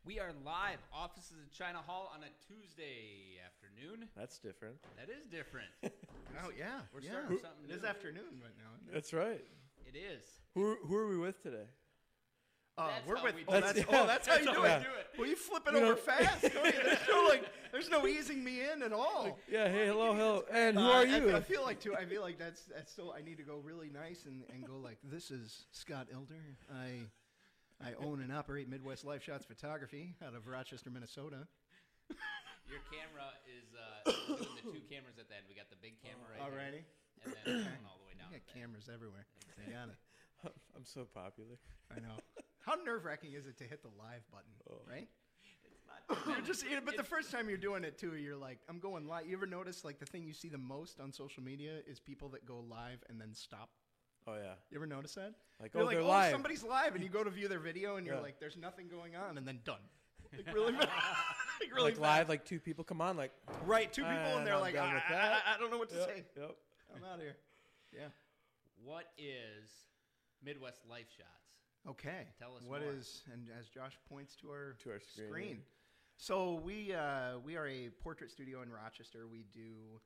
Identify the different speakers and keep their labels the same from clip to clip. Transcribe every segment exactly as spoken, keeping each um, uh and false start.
Speaker 1: We are live, offices in China Hall on a Tuesday afternoon.
Speaker 2: That's different.
Speaker 1: That is different.
Speaker 3: Oh, yeah.
Speaker 1: We're
Speaker 3: yeah.
Speaker 1: starting something
Speaker 3: It
Speaker 1: new.
Speaker 3: is afternoon right now. Isn't it?
Speaker 2: That's right.
Speaker 1: It is.
Speaker 2: Who who are we with today?
Speaker 3: Uh,
Speaker 1: That's
Speaker 3: we're
Speaker 1: how
Speaker 3: with.
Speaker 1: we
Speaker 3: Oh,
Speaker 1: do
Speaker 3: that's,
Speaker 2: it.
Speaker 3: oh, that's how
Speaker 1: That's
Speaker 3: you
Speaker 1: how
Speaker 3: do
Speaker 1: we
Speaker 3: it.
Speaker 1: do it.
Speaker 3: Well, you flip it
Speaker 2: We
Speaker 3: over
Speaker 2: don't-
Speaker 3: fast. don't you? There's no like. There's no easing me in at all.
Speaker 2: Yeah. Hey. Hello. Hello. And who
Speaker 3: Uh,
Speaker 2: are
Speaker 3: I-
Speaker 2: you?
Speaker 3: I, feel like too. I feel like that's that's still. I need to go really nice and, and go like, this is Scott Elder. I I own and operate Midwest Life Shots Photography out of Rochester, Minnesota.
Speaker 1: Your camera is uh, we're doing the two cameras at the end. We got the big camera right
Speaker 3: Alrighty.
Speaker 1: here, and then going all the way down.
Speaker 3: You
Speaker 1: at
Speaker 3: got
Speaker 1: the end.
Speaker 3: cameras everywhere. You got it.
Speaker 2: I'm so popular.
Speaker 3: I know. How nerve wracking is it to hit the live button?
Speaker 2: Oh.
Speaker 3: Right.
Speaker 1: It's not.
Speaker 3: You're just, you know, but the first time you're doing it too, you're like, I'm going live. You ever notice like the thing you see the most on social media is people that go live and then stop?
Speaker 2: Oh yeah.
Speaker 3: You ever notice that?
Speaker 2: Like,
Speaker 3: You're
Speaker 2: oh,
Speaker 3: like,
Speaker 2: they're
Speaker 3: oh,
Speaker 2: live.
Speaker 3: somebody's live, and you go to view their video, and you're
Speaker 2: Yeah.
Speaker 3: like, there's nothing going on, and then done. Like really, like really
Speaker 2: like
Speaker 3: fast.
Speaker 2: live, like two people come on, like
Speaker 3: Right, two people,
Speaker 2: And
Speaker 3: and they're
Speaker 2: I'm
Speaker 3: like,
Speaker 2: done
Speaker 3: I,
Speaker 2: with
Speaker 3: I,
Speaker 2: that.
Speaker 3: I, I don't know what to
Speaker 2: yep,
Speaker 3: say.
Speaker 2: Yep.
Speaker 3: I'm out of here. Yeah.
Speaker 1: What is Midwest Life Shots?
Speaker 3: Okay.
Speaker 1: Tell us
Speaker 3: What
Speaker 1: more.
Speaker 3: is, and as Josh points to our
Speaker 2: To our screen.
Speaker 3: So we uh, we are a portrait studio in Rochester. We do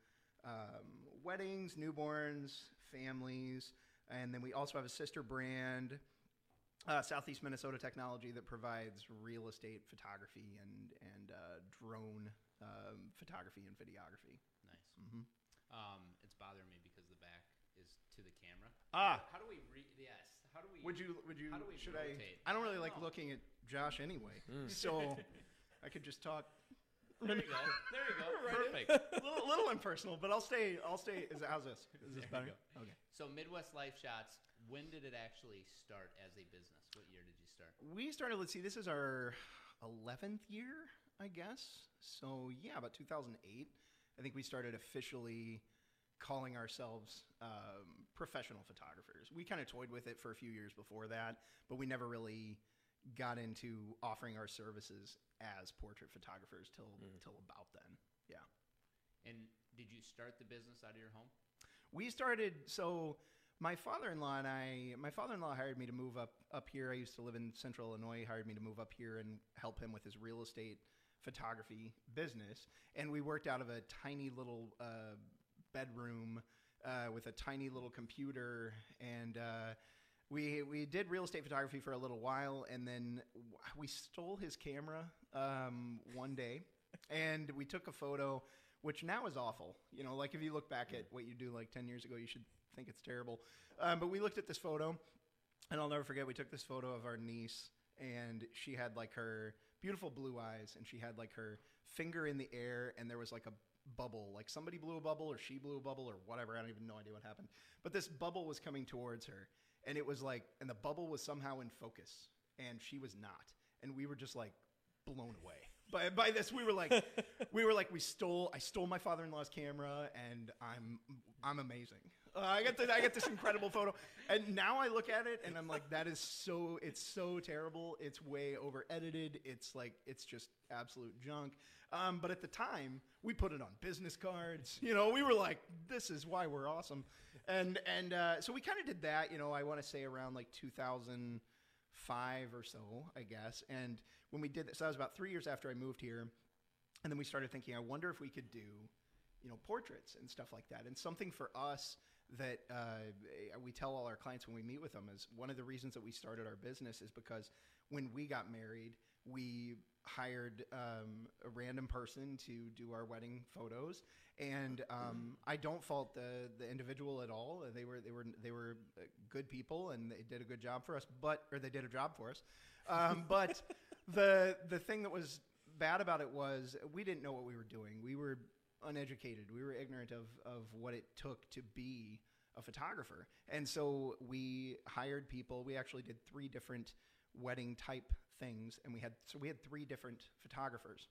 Speaker 3: um, weddings, newborns, families, and then we also have a sister brand, uh, Southeast Minnesota Technology, that provides real estate photography and and uh, drone um, photography and videography.
Speaker 1: Nice.
Speaker 3: Mm-hmm.
Speaker 1: Um, it's bothering me because the back is to the camera.
Speaker 3: Ah.
Speaker 1: How do we? Re- yes. How do we?
Speaker 3: Would you? Would you?
Speaker 1: How do we
Speaker 3: should
Speaker 1: rotate?
Speaker 3: I? I don't really
Speaker 1: I
Speaker 3: like
Speaker 1: don't know.
Speaker 3: looking at Josh anyway,
Speaker 2: Mm.
Speaker 3: so I could just talk.
Speaker 1: There you go. There you go. Perfect.
Speaker 3: a little, little impersonal, but I'll stay. I'll stay. Is, how's this? Is this
Speaker 1: There you
Speaker 3: better? Okay.
Speaker 1: So Midwest Life Shots. When did it actually start as a business? What year did you start?
Speaker 3: We started. Let's see. This is our eleventh year, I guess. So yeah, about two thousand eight. I think we started officially calling ourselves um, professional photographers. We kind of toyed with it for a few years before that, but we never really got into offering our services as portrait photographers till
Speaker 2: Mhm.
Speaker 3: till about then. Yeah.
Speaker 1: And did you start the business out of your home?
Speaker 3: We started, so my father-in-law and I, my father-in-law hired me to move up, up here. I used to live in central Illinois. He hired me to move up here and help him with his real estate photography business. And we worked out of a tiny little uh, bedroom uh, with a tiny little computer. And uh, we, we did real estate photography for a little while. And then w- we stole his camera um, one day. And we took a photo, which now is awful. You know, like if you look back at what you do like ten years ago, you should think it's terrible. Um, but we looked at this photo, and I'll never forget, we took this photo of our niece, and she had like her beautiful blue eyes, and she had like her finger in the air, and there was like a bubble, like somebody blew a bubble, or she blew a bubble, or whatever. I don't even know idea what happened. But this bubble was coming towards her, and it was like, and the bubble was somehow in focus, and she was not. And we were just like blown away. By, by this, we were like, we were like, we stole. I stole my father-in-law's camera, and I'm, I'm amazing. Uh, I get, the, I get this incredible photo, and now I look at it, and I'm like, that is so. It's so terrible. It's way over edited. It's like, it's just absolute junk. Um, but at the time, we put it on business cards. You know, we were like, this is why we're awesome, and and uh, so we kind of did that. You know, I want to say around like two thousand five or so, I guess. And when we did this, so that was about three years after I moved here. And then we started thinking, I wonder if we could do, you know, portraits and stuff like that. And something for us that uh, we tell all our clients when we meet with them is one of the reasons that we started our business is because when we got married, we hired um, a random person to do our wedding photos, and um, I don't fault the the individual at all. They were they were they were good people, and they did a good job for us. But or they did a job for us. Um, but the the thing that was bad about it was we didn't know what we were doing. We were uneducated. We were ignorant of of what it took to be a photographer, and so we hired people. We actually did three different wedding type things, and we had so we had three different photographers.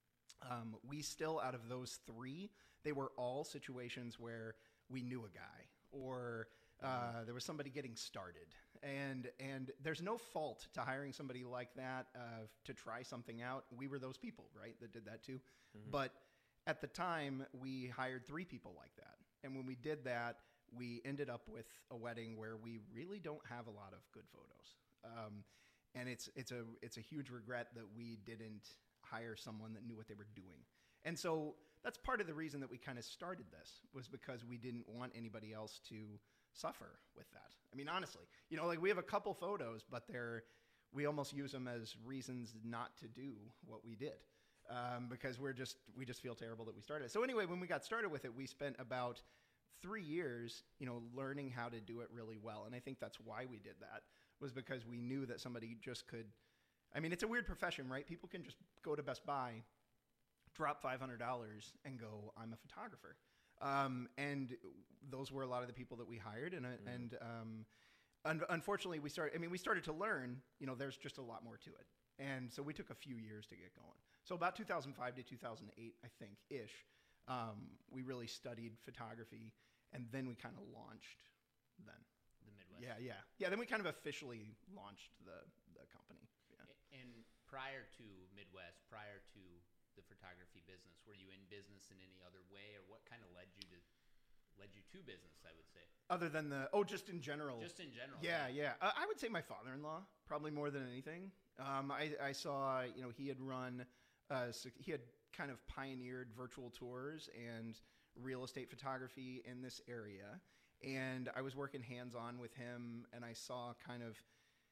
Speaker 3: Um, we still, out of those three, they were all situations where we knew a guy, or uh, there was somebody getting started, and and there's no fault to hiring somebody like that uh, to try something out. We were those people, right, that did that too.
Speaker 2: Mhm.
Speaker 3: But at the time, we hired three people like that, and when we did that, we ended up with a wedding where we really don't have a lot of good photos. Um, and it's it's a it's a huge regret that we didn't hire someone that knew what they were doing. And so that's part of the reason that we kind of started this, was because we didn't want anybody else to suffer with that. I mean, honestly, you know, like we have a couple photos, but they're, we almost use them as reasons not to do what we did, um, because we're just, we just feel terrible that we started. So anyway, when we got started with it, we spent about three years, you know, learning how to do it really well. And I think that's why we did that, was because we knew that somebody just could, I mean, it's a weird profession, right? People can just go to Best Buy, drop five hundred dollars and go, I'm a photographer. Um, and those were a lot of the people that we hired. And, mm-hmm. and um, un- unfortunately, we started, I mean, we started to learn, you know, there's just a lot more to it. And so we took a few years to get going. So about two thousand five to two thousand eight, I think, ish, um, we really studied photography. And then we kind of launched then.
Speaker 1: The Midwest.
Speaker 3: Yeah, yeah. Yeah, then we kind of officially launched the, the company. Yeah.
Speaker 1: And prior to Midwest, prior to the photography business, were you in business in any other way, or what kind of led you to led you to business, I would say?
Speaker 3: Other than the, oh, just in general.
Speaker 1: Just in general.
Speaker 3: Yeah, yeah. Uh, I would say my father-in-law, probably more than anything. Um, I, I saw, you know, he had run, uh, so he had kind of pioneered virtual tours and real estate photography in this area. And I was working hands-on with him, and I saw kind of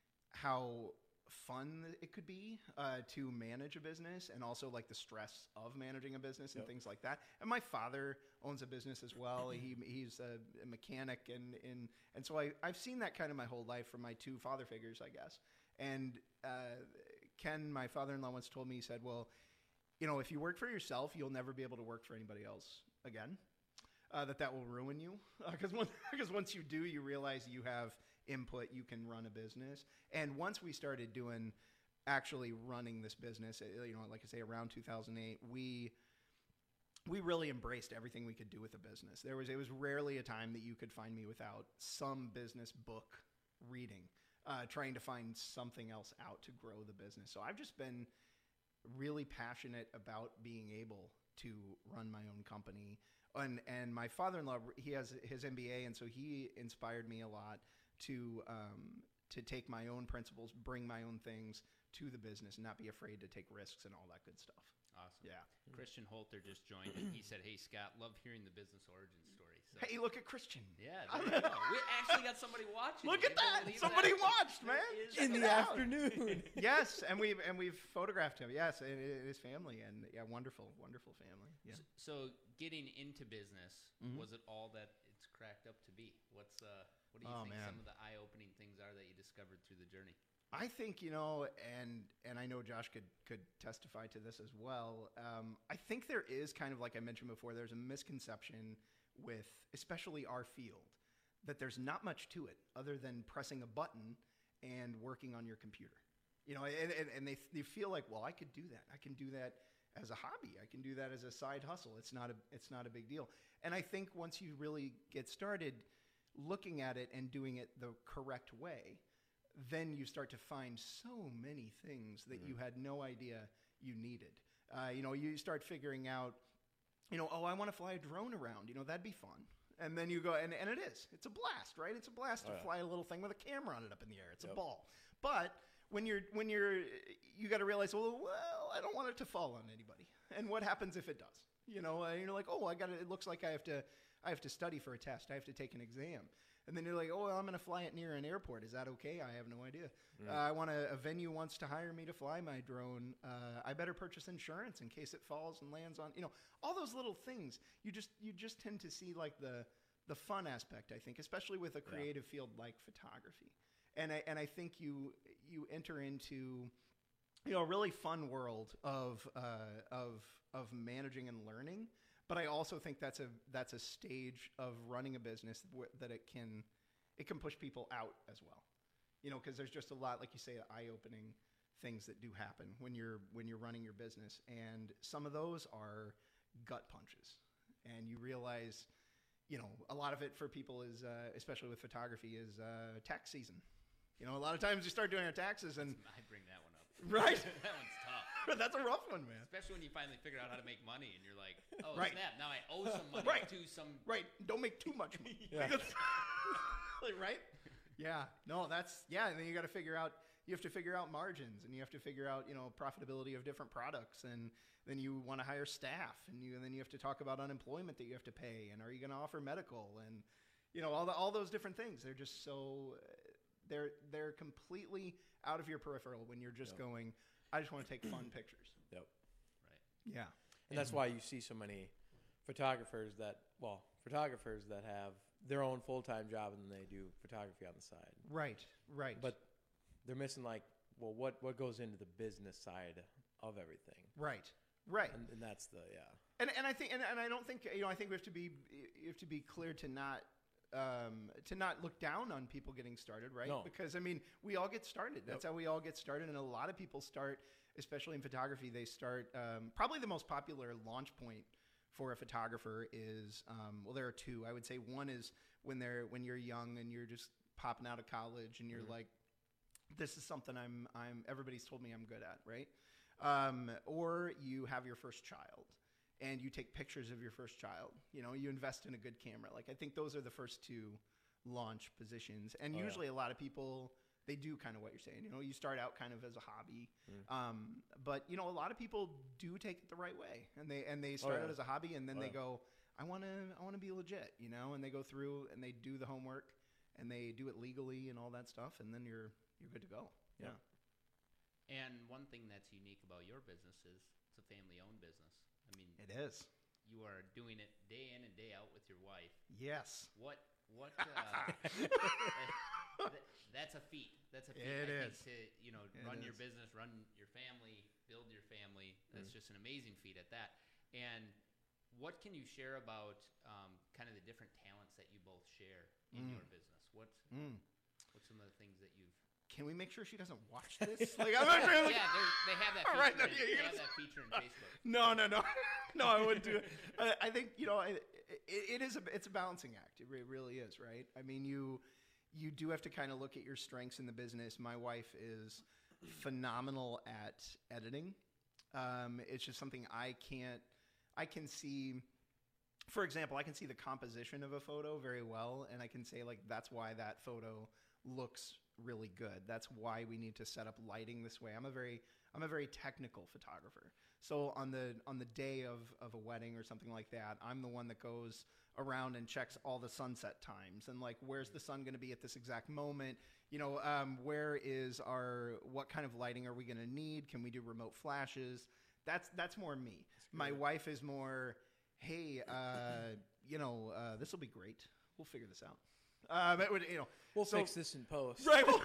Speaker 3: how fun it could be uh, to manage a business, and also like the stress of managing a business and yep. things like that. And my father owns a business as well. he he's a, a mechanic, and and and so I I've seen that kind of my whole life from my two father figures, I guess. And uh, Ken, my father-in-law, once told me, he said, "Well, you know, if you work for yourself, you'll never be able to work for anybody else again. Uh, that that will ruin you, because uh, once because once you do, you realize you have input, you can run a business." And once we started doing, actually running this business, you know, like I say, around two thousand eight, we we really embraced everything we could do with the business. There was it was rarely a time that you could find me without some business book reading, uh, trying to find something else out to grow the business. So I've just been really passionate about being able to run my own company. And and my father-in-law, he has his M B A, and so he inspired me a lot to um, to take my own principles, bring my own things to the business, and not be afraid to take risks and all that good stuff.
Speaker 1: Awesome.
Speaker 3: Yeah.
Speaker 1: Christian Holter just joined, and he said, "Hey, Scott, love hearing the business origin story." So,
Speaker 3: hey, look at Christian.
Speaker 1: Yeah, there you go. We actually got somebody watching.
Speaker 3: Look at that! Somebody that? watched, man.
Speaker 2: In the afternoon.
Speaker 3: Yes, and we've and we've photographed him. Yes, and his family, and yeah, wonderful, wonderful family. Yeah.
Speaker 1: So, so getting into business, mm-hmm. was it all that it's cracked up to be? What's uh, what do you
Speaker 3: oh,
Speaker 1: think
Speaker 3: man.
Speaker 1: some of the eye-opening things are that you discovered through the journey?
Speaker 3: I think, you know, and and I know Josh could could testify to this as well. Um, I think there is kind of, like I mentioned before, there's a misconception with especially our field that there's not much to it other than pressing a button and working on your computer. You know, and, and, and they they feel like, well, I could do that. I can do that as a hobby. I can do that as a side hustle. It's not a it's not a big deal. And I think once you really get started looking at it and doing it the correct way, then you start to find so many things that mm-hmm. you had no idea you needed. Uh, you know, you start figuring out, you know, oh, I want to fly a drone around. You know, that'd be fun. And then you go, and, and it is. It's a blast, right? It's a blast
Speaker 2: oh,
Speaker 3: to
Speaker 2: yeah.
Speaker 3: fly a little thing with a camera on it up in the air. It's
Speaker 2: yep.
Speaker 3: a ball. But when you're, when you're, you got to realize, well, well, I don't want it to fall on anybody. And what happens if it does? You know, and you're like, oh, I got it. It looks like I have to, I have to study for a test. I have to take an exam. And then you're like, oh, well, I'm going to fly it near an airport. Is that okay? I have no idea. Mm. Uh, I want a, a venue wants to hire me to fly my drone. Uh, I better purchase insurance in case it falls and lands on, you know, all those little things. You just you just tend to see like the the fun aspect, I think, especially with a creative yeah. field like photography. And I and I think you you enter into, you know, a really fun world of uh, of of managing and learning. But I also think that's a that's a stage of running a business where, that it can it can push people out as well, you know, because there's just a lot, like you say, eye-opening things that do happen when you're when you're running your business, and some of those are gut punches, and you realize, you know, a lot of it for people is, uh, especially with photography, is uh, tax season. You know, a lot of times you start doing your taxes, and
Speaker 1: I bring that one up.
Speaker 3: Right,
Speaker 1: that one's tough.
Speaker 3: That's a rough one, man.
Speaker 1: Especially when you finally figure out how to make money, and you're like, oh,
Speaker 3: right.
Speaker 1: snap, now I owe some money
Speaker 3: right.
Speaker 1: to some...
Speaker 3: Right, don't make too much money.
Speaker 2: Yeah.
Speaker 3: Right? Yeah, no, that's yeah. And then you got to figure out you have to figure out margins, and you have to figure out you know profitability of different products, and then you want to hire staff, and you and then you have to talk about unemployment that you have to pay, and are you going to offer medical, and you know all the, all those different things. They're just so they're they're completely out of your peripheral when you're just
Speaker 4: Yep.
Speaker 3: going. I just want to take fun pictures.
Speaker 4: Yep.
Speaker 1: Right.
Speaker 3: Yeah,
Speaker 4: And that's why you see so many photographers that, well, photographers that have their own full-time job and then they do photography on the side.
Speaker 3: right, right.
Speaker 4: But they're missing like, well, what, what goes into the business side of everything?
Speaker 3: right, right.
Speaker 4: And, and that's the, yeah.
Speaker 3: And and I think and, and I don't think you know I think we have to be you have to be clear to not um, to not look down on people getting started, right?
Speaker 4: No.
Speaker 3: Because I mean we all get started. That's
Speaker 4: Yep.
Speaker 3: how we all get started, and a lot of people start, especially in photography. They start um, probably the most popular launch point for a photographer is um, well there are two. I would say one is when they're when you're young and you're just popping out of college and you're
Speaker 4: Mhm.
Speaker 3: like, this is something I'm I'm everybody's told me I'm good at, right? Um, or you have your first child and you take pictures of your first child. You know, you invest in a good camera. Like I think those are the first two launch positions. And
Speaker 4: Oh, yeah.
Speaker 3: usually a lot of people they do kind of what you're saying. You know, you start out kind of as a hobby,
Speaker 4: Mm.
Speaker 3: um, but you know a lot of people do take it the right way, and they and they start
Speaker 4: yeah.
Speaker 3: out as a hobby, and then
Speaker 4: Oh,
Speaker 3: they
Speaker 4: yeah.
Speaker 3: go, I want to I want to be legit, you know, and they go through and they do the homework and they do it legally and all that stuff, and then you're you're good to go.
Speaker 4: Yeah.
Speaker 1: And one thing that's unique about your business is it's a family-owned business. I mean,
Speaker 3: It is.
Speaker 1: you are doing it day in and day out with your wife.
Speaker 3: Yes.
Speaker 1: What? What? Uh, that- that's a feat. That's a feat.
Speaker 3: It
Speaker 1: I
Speaker 3: is.
Speaker 1: Think to you know
Speaker 3: It
Speaker 1: run your
Speaker 3: is.
Speaker 1: business, run your family, build your family. That's
Speaker 4: Mm.
Speaker 1: just an amazing feat at that. And what can you share about um, kind of the different talents that you both share in
Speaker 3: Mm.
Speaker 1: your business? What?
Speaker 3: Mm.
Speaker 1: What's some of the things that you've?
Speaker 3: Can we make sure she doesn't watch this? Like, I'm not really.
Speaker 1: Yeah, they're- they have that
Speaker 3: All
Speaker 1: feature.
Speaker 3: right, no,
Speaker 1: in,
Speaker 3: yeah,
Speaker 1: they
Speaker 3: you're
Speaker 1: have
Speaker 3: gonna-
Speaker 1: that feature in Facebook.
Speaker 3: No, no, no, no. I wouldn't do it. I, I think you know, I, it, it is a it's a balancing act. It re- really is, right? I mean, you you do have to kind of look at your strengths in the business. My wife is phenomenal at editing. Um, it's just something I can't. I can see. For example, I can see the composition of a photo very well, and I can say like that's why that photo looks really good. That's why we need to set up lighting this way. I'm a very I'm a very technical photographer. So on the on the day of, of a wedding or something like that, I'm the one that goes around and checks all the sunset times and like where's the sun going to be at this exact moment? You know, um, where is our what kind of lighting are we going to need? Can we do remote flashes? That's that's more me. My wife is more, hey, uh, you know, uh, this will be great. We'll figure this out. Um, it would, you know,
Speaker 4: We'll
Speaker 3: so-
Speaker 4: fix this in post.
Speaker 3: right. Well,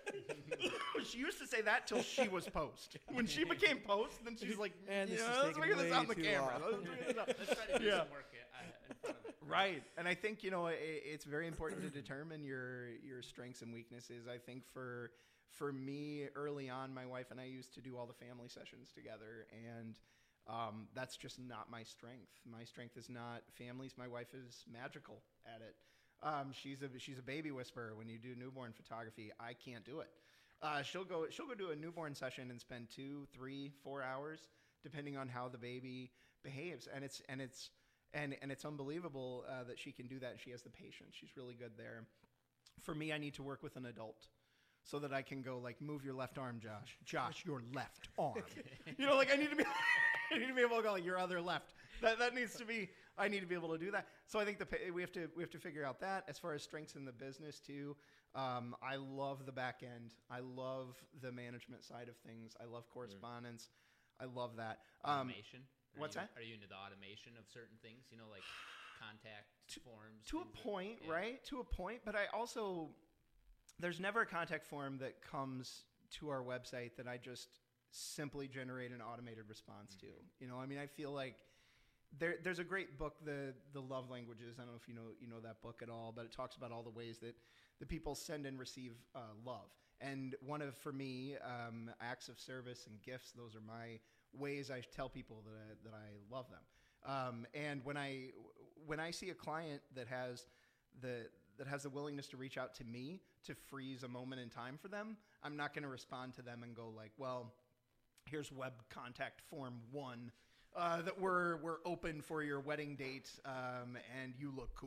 Speaker 3: she used to say that till she was post. When she became post, then she's like,
Speaker 4: And this
Speaker 3: yeah,
Speaker 4: is
Speaker 3: let's
Speaker 4: taking
Speaker 3: figure this
Speaker 4: way
Speaker 3: out on the
Speaker 4: too
Speaker 3: camera.
Speaker 4: long.
Speaker 3: Let's figure this out.
Speaker 1: Let's try to do
Speaker 3: Yeah.
Speaker 1: some work uh, in front of it.
Speaker 3: Right, and I think you know it, it's very important to determine your your strengths and weaknesses. I think for for me early on, my wife and I used to do all the family sessions together, and um, that's just not my strength. My strength is not families. My wife is magical at it. Um, she's a she's a baby whisperer. When you do newborn photography, I can't do it. Uh, she'll go she'll go do a newborn session and spend two, three, four hours, depending on how the baby behaves, and it's and it's. And and it's unbelievable uh, that she can do that. And she has the patience. She's really good there. For me, I need to work with an adult so that I can go like, move your left arm, Josh. Josh, your left arm. You know, like I need to be, I need to be able to go like your other left. That that needs to be. I need to be able to do that. So I think the pa- we have to we have to figure out that as far as strengths in the business too. Um, I love the back end. I love the management side of things. I love correspondence. I love that. Um,
Speaker 1: Automation. Are
Speaker 3: what's
Speaker 1: you,
Speaker 3: that?
Speaker 1: Are you into the automation of certain things? You know, like contact forms.
Speaker 3: to a
Speaker 1: things that-
Speaker 3: point,
Speaker 1: yeah.
Speaker 3: right? To a point, but I also there's never a contact form that comes to our website that I just simply generate an automated response
Speaker 1: Mm-hmm.
Speaker 3: to. You know, I mean, I feel like there there's a great book, the the Love Languages. I don't know if you know you know that book at all, but it talks about all the ways that the people send and receive uh, love. And one of, for me, um, acts of service and gifts. Those are my ways I tell people that I, that I love them. Um, and when I when I see a client that has the that has the willingness to reach out to me to freeze a moment in time for them, I'm not going to respond to them and go like, well, here's web contact form one uh, that we're we're open for your wedding date, um, and you look cool.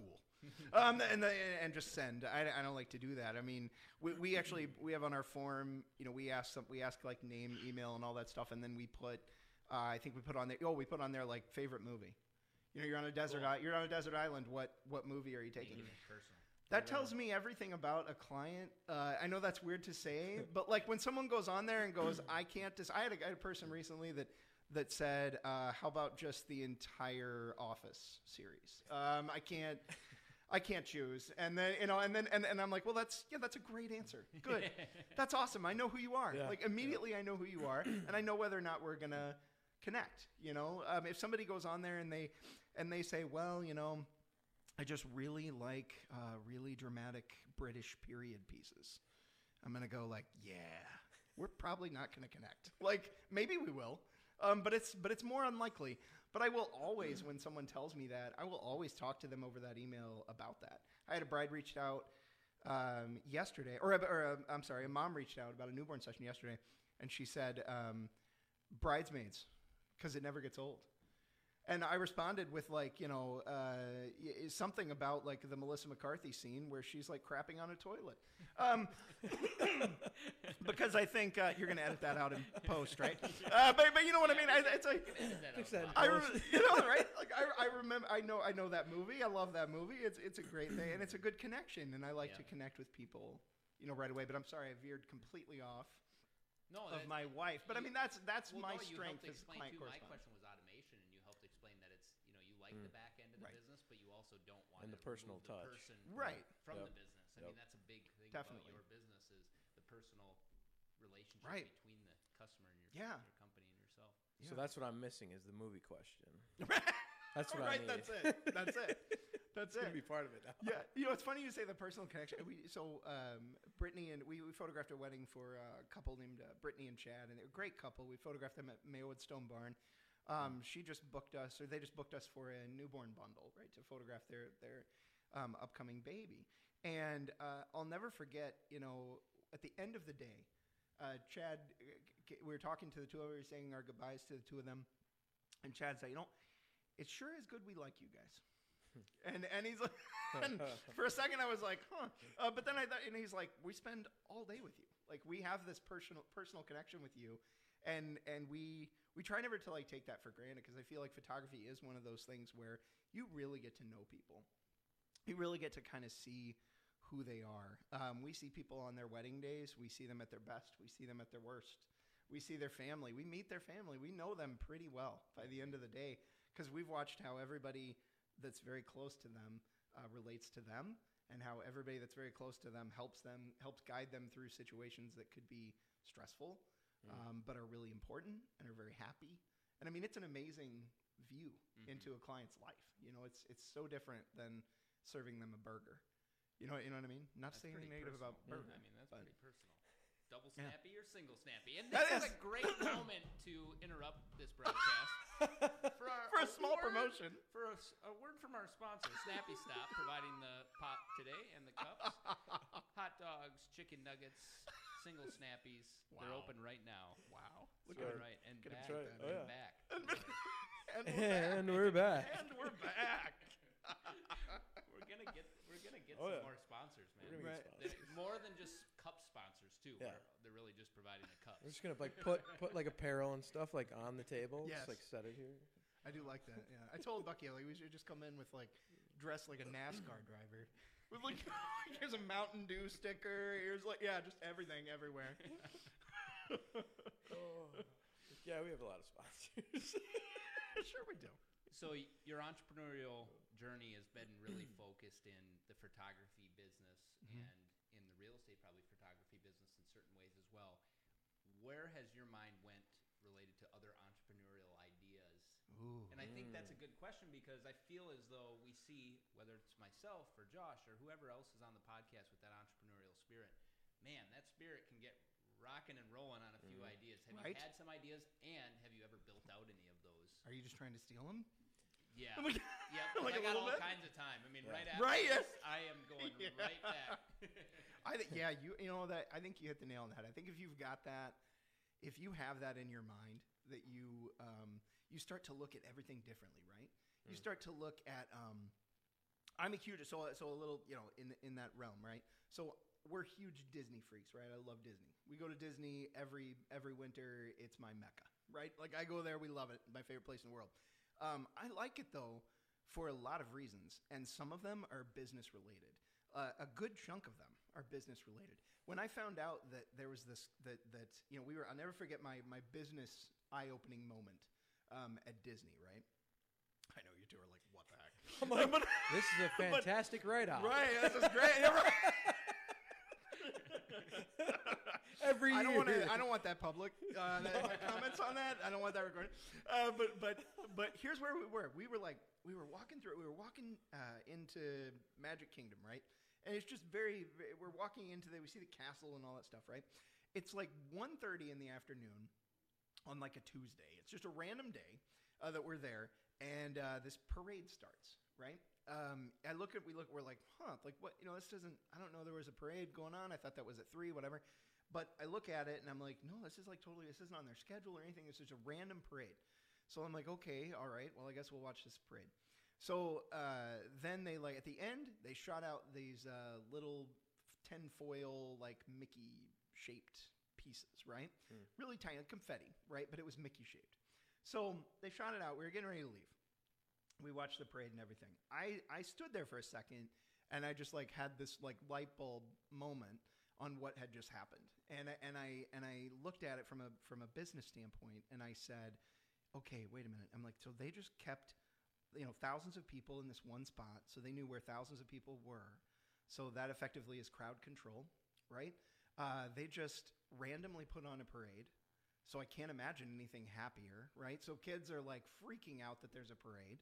Speaker 3: um, and the, and just send. I, I don't like to do that. I mean, we, we actually we have on our form, you know, we ask some, we ask like name, email, and all that stuff, and then we put, uh, I think we put on there. Oh, we put on there like favorite movie. You know, you're on a desert.
Speaker 1: Cool.
Speaker 3: I, you're on a desert island. What what movie are you taking?
Speaker 1: Making it personal.
Speaker 3: That tells me everything about a client. Uh, I know that's weird to say, but like when someone goes on there and goes, I can't. Dis-, I had a, I had a person recently that that said, uh, "How about just the entire Office series? Um, I can't, I can't choose." And then you know, and then and, and I'm like, "Well, that's yeah, that's a great answer. Good, that's awesome. I know who you are.
Speaker 4: Yeah.
Speaker 3: Like immediately, I know who you are, and I know whether or not we're gonna connect. You know, um, if somebody goes on there and they and they say, well, you know, I just really like uh, really dramatic British period pieces, I'm gonna go like, yeah, we're probably not gonna connect. Like maybe we will. Um, but it's but it's more unlikely. But I will always, when someone tells me that, I will always talk to them over that email about that. I had a bride reached out um, yesterday, or, or uh, I'm sorry, a mom reached out about a newborn session yesterday, and she said, um, bridesmaids, because it never gets old. And I responded with like, you know, uh, y- something about like the Melissa McCarthy scene where she's like crapping on a toilet. Um, because I think uh, you're going to edit that out in post, right? Uh, but, but you know what I mean? I, it's like,
Speaker 4: Fix that in
Speaker 3: I,
Speaker 4: post.
Speaker 3: re- you know, right? Like I, I remember, I know, I know that movie. I love that movie. It's, it's a great thing, and it's a good connection. And I like
Speaker 1: Yeah.
Speaker 3: to connect with people, you know, right away. But I'm sorry, I veered completely off
Speaker 1: No,
Speaker 3: of
Speaker 1: that-
Speaker 3: my wife. But I
Speaker 1: you-
Speaker 3: mean, that's that's
Speaker 1: well,
Speaker 3: my
Speaker 1: no, you
Speaker 3: strength
Speaker 1: helped
Speaker 3: as
Speaker 1: explain
Speaker 3: client
Speaker 1: too. My
Speaker 3: correspondent.
Speaker 1: question was automation, and you helped explain that it's you know you like
Speaker 4: Mm.
Speaker 1: the back end of the
Speaker 3: Right.
Speaker 1: business, but you also don't want
Speaker 4: And the
Speaker 1: to
Speaker 4: personal
Speaker 1: remove
Speaker 4: touch.
Speaker 1: the person
Speaker 3: Right.
Speaker 1: from
Speaker 4: Yep.
Speaker 1: the business. I
Speaker 4: Yep.
Speaker 1: mean, that's a big thing
Speaker 3: Definitely.
Speaker 1: about your business is the personal relationship
Speaker 3: Right.
Speaker 1: between the customer and your,
Speaker 3: Yeah.
Speaker 1: your company and yourself.
Speaker 4: So that's what I'm missing is the movie question.
Speaker 3: That's
Speaker 4: what I
Speaker 3: right.
Speaker 4: need.
Speaker 3: That's it. That's it. That's
Speaker 4: It's gonna
Speaker 3: it.
Speaker 4: be part of it now.
Speaker 3: Yeah, you know, it's funny you say the personal connection. We so um, Brittany and we, we photographed a wedding for a couple named uh, Brittany and Chad, and they're a great couple. We photographed them at Maywood Stone Barn. Um, she just booked us, or they just booked us for a newborn bundle, right, to photograph their their um, upcoming baby. And uh, I'll never forget, you know, at the end of the day, uh, Chad, uh, g- we were talking to the two of us, saying our goodbyes to the two of them, and Chad said, "You know, it sure is good we like you guys." And and he's like, and for a second I was like, huh. Uh, but then I thought, and he's like, we spend all day with you. Like we have this personal personal connection with you, and and we we try never to like take that for granted, because I feel like photography is one of those things where you really get to know people. You really get to kind of see who they are. Um, we see people on their wedding days. We see them at their best. We see them at their worst. We see their family. We meet their family. We know them pretty well by the end of the day, because we've watched how everybody that's very close to them uh, relates to them, and how everybody that's very close to them helps them, helps guide them through situations that could be stressful,
Speaker 4: Mm.
Speaker 3: um, but are really important and are very happy. And I mean, it's an amazing view
Speaker 1: Mhm.
Speaker 3: into a client's life. You know, it's it's so different than serving them a burger. You know, you know what I mean? Not
Speaker 1: That's
Speaker 3: saying anything
Speaker 1: pretty
Speaker 3: negative about
Speaker 1: personal.
Speaker 3: burger.
Speaker 1: I mean, that's
Speaker 3: but-
Speaker 1: pretty personal. Double
Speaker 3: Yeah.
Speaker 1: snappy or single snappy, and
Speaker 3: That
Speaker 1: this is
Speaker 3: is-
Speaker 1: a great moment to interrupt this broadcast for, our,
Speaker 3: For a small
Speaker 1: word-
Speaker 3: promotion.
Speaker 1: For a, s- a word from our sponsor, Snappy Stop, providing the pop today and the cups, hot dogs, chicken nuggets, single snappies. They're
Speaker 3: Wow.
Speaker 1: open right now. Wow,
Speaker 3: Look
Speaker 1: All
Speaker 4: at-
Speaker 1: right, and
Speaker 3: look at
Speaker 1: back,
Speaker 3: him
Speaker 4: That's right.
Speaker 1: and
Speaker 4: Oh, yeah.
Speaker 1: back.
Speaker 3: And we're back.
Speaker 4: And we're back.
Speaker 3: And we're back.
Speaker 1: We're gonna get we're gonna get
Speaker 4: Oh,
Speaker 1: some
Speaker 4: yeah.
Speaker 1: more sponsors, man.
Speaker 4: We're gonna
Speaker 3: Right.
Speaker 4: get sponsors.
Speaker 1: They're more than just cup sponsors too.
Speaker 4: Yeah.
Speaker 1: Where they're really just providing the cups.
Speaker 4: We're just gonna like put put like apparel and stuff like on the table.
Speaker 3: Yes.
Speaker 4: Just like set it here.
Speaker 3: I do like that. Yeah, I told Bucky like we should just come in with like dressed like a NASCAR driver. With like here's a Mountain Dew sticker. Here's like yeah, just everything everywhere.
Speaker 4: Oh. Yeah, we have a lot of sponsors.
Speaker 3: Sure we do.
Speaker 1: So y- your entrepreneurial journey has been really focused in the photography business
Speaker 3: Mhm.
Speaker 1: and in the real estate, probably photography business in certain ways as well. Where has your mind went related to other entrepreneurial ideas?
Speaker 3: Ooh.
Speaker 1: And I think that's a
Speaker 4: Mm.
Speaker 1: good question, because I feel as though we see, whether it's myself or Josh or whoever else is on the podcast with that entrepreneurial spirit, man, that spirit can get rocking and rolling on a few
Speaker 4: Mhm.
Speaker 1: ideas. Have
Speaker 3: Right.
Speaker 1: you had some ideas, and have you ever built out any of those?
Speaker 3: Are you just trying to steal them?
Speaker 1: Yeah.
Speaker 3: Like-
Speaker 1: Yeah, 'cause
Speaker 3: like
Speaker 1: I
Speaker 3: a
Speaker 1: got
Speaker 3: little
Speaker 1: all
Speaker 3: bit?
Speaker 1: kinds of time. I mean,
Speaker 4: Yeah.
Speaker 1: right after
Speaker 3: Right,
Speaker 1: this,
Speaker 3: yeah.
Speaker 1: I am going
Speaker 3: Yeah.
Speaker 1: right back.
Speaker 3: I think yeah, you you know that I think you hit the nail on the head. I think if you've got that, if you have that in your mind, that you um, you start to look at everything differently, right? You
Speaker 4: Mm.
Speaker 3: start to look at um, I'm a huge so so a little you know in in that realm, right? So we're huge Disney freaks, right? I love Disney. We go to Disney every every winter. It's my mecca, right? Like I go there, we love it. My favorite place in the world. Um, I like it though for a lot of reasons, and some of them are business related. Uh, a good chunk of them are business related. When I found out that there was this that that you know we were, I'll never forget my my business eye opening moment um, at Disney, right? I know you two are like, what the heck?
Speaker 4: I'm like, this is a fantastic write-off.
Speaker 3: Right, this is great. Yeah, right.
Speaker 4: Every
Speaker 3: I don't
Speaker 4: year.
Speaker 3: want to. I don't want that public. Uh, that, my comments on that. I don't want that recorded. Uh, but but but here's where we were. We were like we were walking through. We were walking uh, into Magic Kingdom, right? And it's just very. We're walking into the. We see the castle and all that stuff, right? It's like one thirty in the afternoon on like a Tuesday. It's just a random day uh, that we're there, and uh, this parade starts, right? Um, I look at, we look, we're like, huh, like what, you know, this doesn't, I don't know, there was a parade going on. I thought that was at three, whatever. But I look at it and I'm like, no, this is like totally, this isn't on their schedule or anything. It's just a random parade. So I'm like, okay, all right, well, I guess we'll watch this parade. So uh, then they like, at the end, they shot out these uh, little tinfoil, like Mickey shaped pieces, right? Mm. Really tiny, like confetti, right? But it was Mickey shaped. So they shot it out. We were getting ready to leave. We watched the parade and everything. I, I stood there for a second and I just like had this like light bulb moment on what had just happened. And I, and I and I looked at it from a from a business standpoint and I said, okay, wait a minute. I'm like, so they just kept, you know, thousands of people in this one spot, so they knew where thousands of people were. So that effectively is crowd control, right? Uh, they just randomly put on a parade. So I can't imagine anything happier, right? So kids are like freaking out that there's a parade.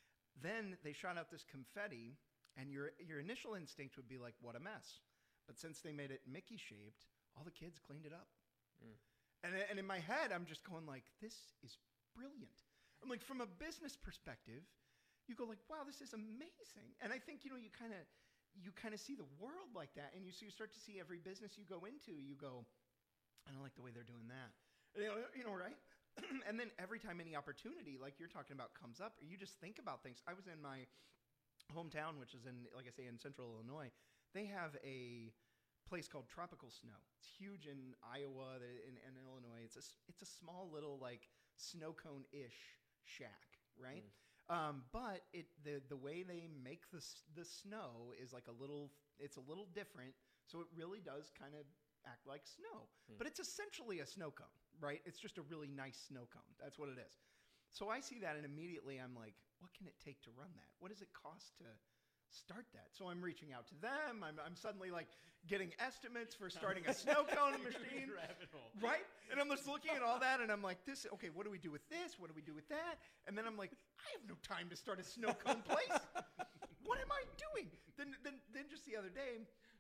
Speaker 3: Then they shot out this confetti, and your your initial instinct would be like, what a mess. But since they made it Mickey shaped, all the kids cleaned it up. Mm. And, and in my head, I'm just going like, this is brilliant. I'm like, from a business perspective, you go like, wow, this is amazing. And I think, you know, you kind of you kind of see the world like that, and you so you start to see every business you go into, you go, I don't like the way they're doing that. You know, you know, right? And then every time any opportunity, like you're talking about, comes up, or you just think about things. I was in my hometown, which is in, like I say, in central Illinois. They have a place called Tropical Snow. It's huge in Iowa, in, in Illinois. It's a, it's a small little like snow cone-ish shack, right? Mm. Um, but it the the way they make the the snow is like a little. It's a little different, so it really does kind of act like snow. Hmm. But it's essentially a snow cone, right? It's just a really nice snow cone. That's what it is. So I see that and immediately I'm like, what can it take to run that? What does it cost to start that? So I'm reaching out to them. I'm, I'm suddenly like getting estimates for starting a snow cone machine. Right? And I'm just looking at all that and I'm like, this, okay, what do we do with this? What do we do with that? And then I'm like, I have no time to start a snow cone place. What am I doing? Then, then, then just the other day,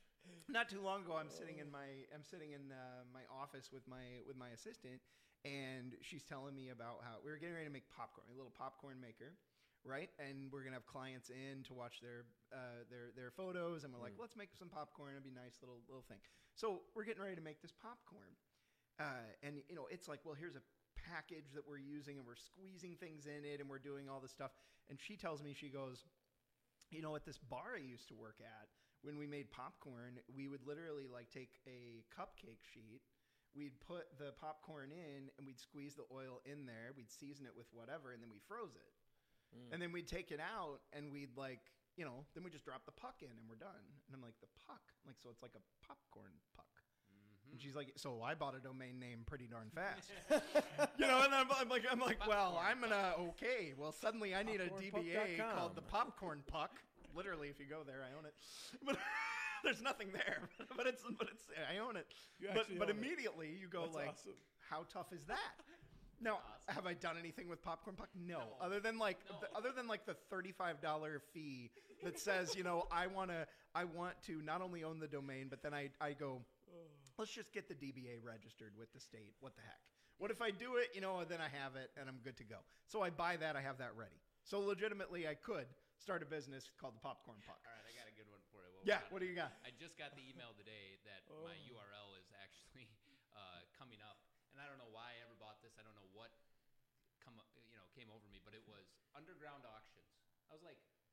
Speaker 3: not too long ago, I'm sitting in my I'm sitting in uh, my office with my with my assistant, and she's telling me about how we were getting ready to make popcorn, a little popcorn maker, right? And we're gonna have clients in to watch their uh, their their photos, and we're like, mm. let's make some popcorn. It'd be a nice little little thing. So we're getting ready to make this popcorn, uh, and you know, it's like, well, here's a package that we're using, and we're squeezing things in it, and we're doing all this stuff. And she tells me, she goes, you know, at this bar I used to work at, when we made popcorn, we would literally like take a cupcake sheet, we'd put the popcorn in, and we'd squeeze the oil in there, we'd season it with whatever, and then we froze it. Mm. And then we'd take it out, and we'd like, you know, then we just drop the puck in, and we're done. And I'm like, the puck? I'm like, so it's like a popcorn puck. Mm-hmm. And she's like, so I bought a domain name pretty darn fast. You know, and I'm, I'm like, I'm like, well, I'm gonna, okay, well, suddenly I need a D B A called the Popcorn Puck. Literally, if you go there, I own it. But there's nothing there. But it's, but it's, I own it.
Speaker 4: You
Speaker 3: but but
Speaker 4: own
Speaker 3: immediately
Speaker 4: it.
Speaker 3: you go
Speaker 4: That's
Speaker 3: like,
Speaker 4: awesome.
Speaker 3: How tough is that? Now, awesome. Have I done anything with Popcorn Puck? No.
Speaker 1: No.
Speaker 3: Other than like,
Speaker 1: No.
Speaker 3: the, other than like the thirty-five dollars fee that says, you know, I wanna, I want to not only own the domain, but then I, I go, let's just get the D B A registered with the state. What the heck? What if I do it? You know, then I have it and I'm good to go. So I buy that. I have that ready. So legitimately, I could start a business called the Popcorn Puck.
Speaker 1: All right, I got a good one for you. What
Speaker 3: yeah, what do you got?
Speaker 1: I just got the email today that
Speaker 4: Oh.
Speaker 1: my U R L is actually uh, coming up, and I don't know why I ever bought this. I don't know what come you know came over me, but it was Underground Auctions. I was like,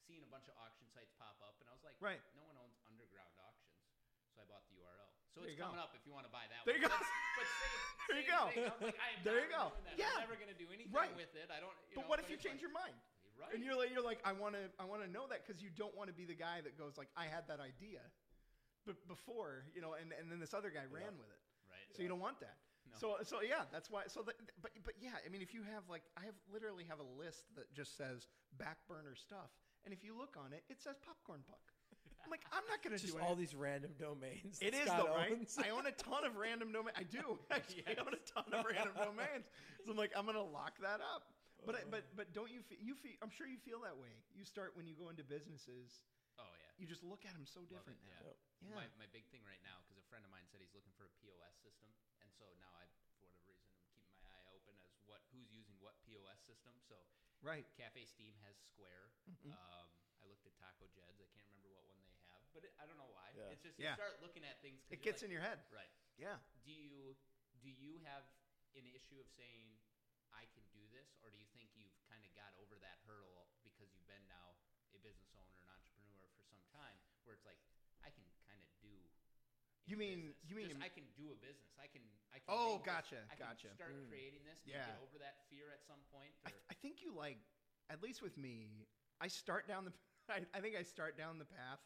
Speaker 1: seeing a bunch of auction sites pop up, and I was like,
Speaker 3: Right.
Speaker 1: no one owns underground auctions, so I bought the U R L. So
Speaker 3: There
Speaker 1: it's
Speaker 3: you go.
Speaker 1: coming up if you want to buy that.
Speaker 3: There
Speaker 1: one.
Speaker 3: you go.
Speaker 1: That's- but same,
Speaker 3: There you
Speaker 1: same
Speaker 3: go.
Speaker 1: thing. I was like, I am
Speaker 3: There
Speaker 1: not
Speaker 3: you go.
Speaker 1: doing that.
Speaker 3: Yeah.
Speaker 1: I'm never going to do anything
Speaker 3: Right.
Speaker 1: with it. I don't. You
Speaker 3: But
Speaker 1: know,
Speaker 3: what if you
Speaker 1: it's
Speaker 3: change
Speaker 1: like-
Speaker 3: your mind?
Speaker 1: Right.
Speaker 3: And you're like, you're like, I want to, I want to know that because you don't want to be the guy that goes like, I had that idea, but before, you know, and, and then this other guy ran with it.
Speaker 1: right.
Speaker 3: So you don't want that.
Speaker 1: No.
Speaker 3: So so yeah, that's why. So that, but but yeah, I mean, if you have like, I have literally have a list that just says back burner stuff, and if you look on it, it says popcorn puck. I'm like, I'm not gonna
Speaker 4: Just
Speaker 3: do
Speaker 4: all
Speaker 3: it.
Speaker 4: these random domains.
Speaker 3: It
Speaker 4: that
Speaker 3: is
Speaker 4: Scott
Speaker 3: though, right?
Speaker 4: owns.
Speaker 3: I own a ton of random domains. I do actually. I own a ton of random domains. So I'm like, I'm gonna lock that up. But I, but but don't you feel, you feel? I'm sure you feel that way. You start when you go into businesses.
Speaker 1: Oh yeah.
Speaker 3: You just look at them so
Speaker 1: Love
Speaker 3: different
Speaker 1: it,
Speaker 3: now.
Speaker 1: yeah.
Speaker 3: Yeah.
Speaker 1: My, my big thing right now, because a friend of mine said he's looking for a P O S system, and so now I, for whatever reason, I'm keeping my eye open as what who's using what P O S system. So
Speaker 3: Right.
Speaker 1: Cafe Steam has Square.
Speaker 3: Mhm.
Speaker 1: Um, I looked at Taco Jed's. I can't remember what one they have, but it, I don't know why.
Speaker 4: Yeah.
Speaker 1: It's just
Speaker 3: Yeah.
Speaker 1: you start looking at things.
Speaker 3: It gets in your head.
Speaker 1: right.
Speaker 3: Yeah.
Speaker 1: Do you do you have an issue of saying I can do this, or do you think you've kind of got over that hurdle because you've been now a business owner, an entrepreneur for some time, where it's like I can kind of do.
Speaker 3: You
Speaker 1: in
Speaker 3: mean-
Speaker 1: business.
Speaker 3: you mean
Speaker 1: Just
Speaker 3: in-
Speaker 1: I can do a business. I can. I can.
Speaker 3: Oh,
Speaker 1: make this-
Speaker 3: gotcha,
Speaker 1: I
Speaker 3: gotcha.
Speaker 1: can start
Speaker 4: Mm.
Speaker 1: creating this. Do
Speaker 3: Yeah.
Speaker 1: you get over that fear at some point?
Speaker 3: I,
Speaker 1: Or?
Speaker 3: th- I think you like, at least with me, I start down the. I, I think I start down the path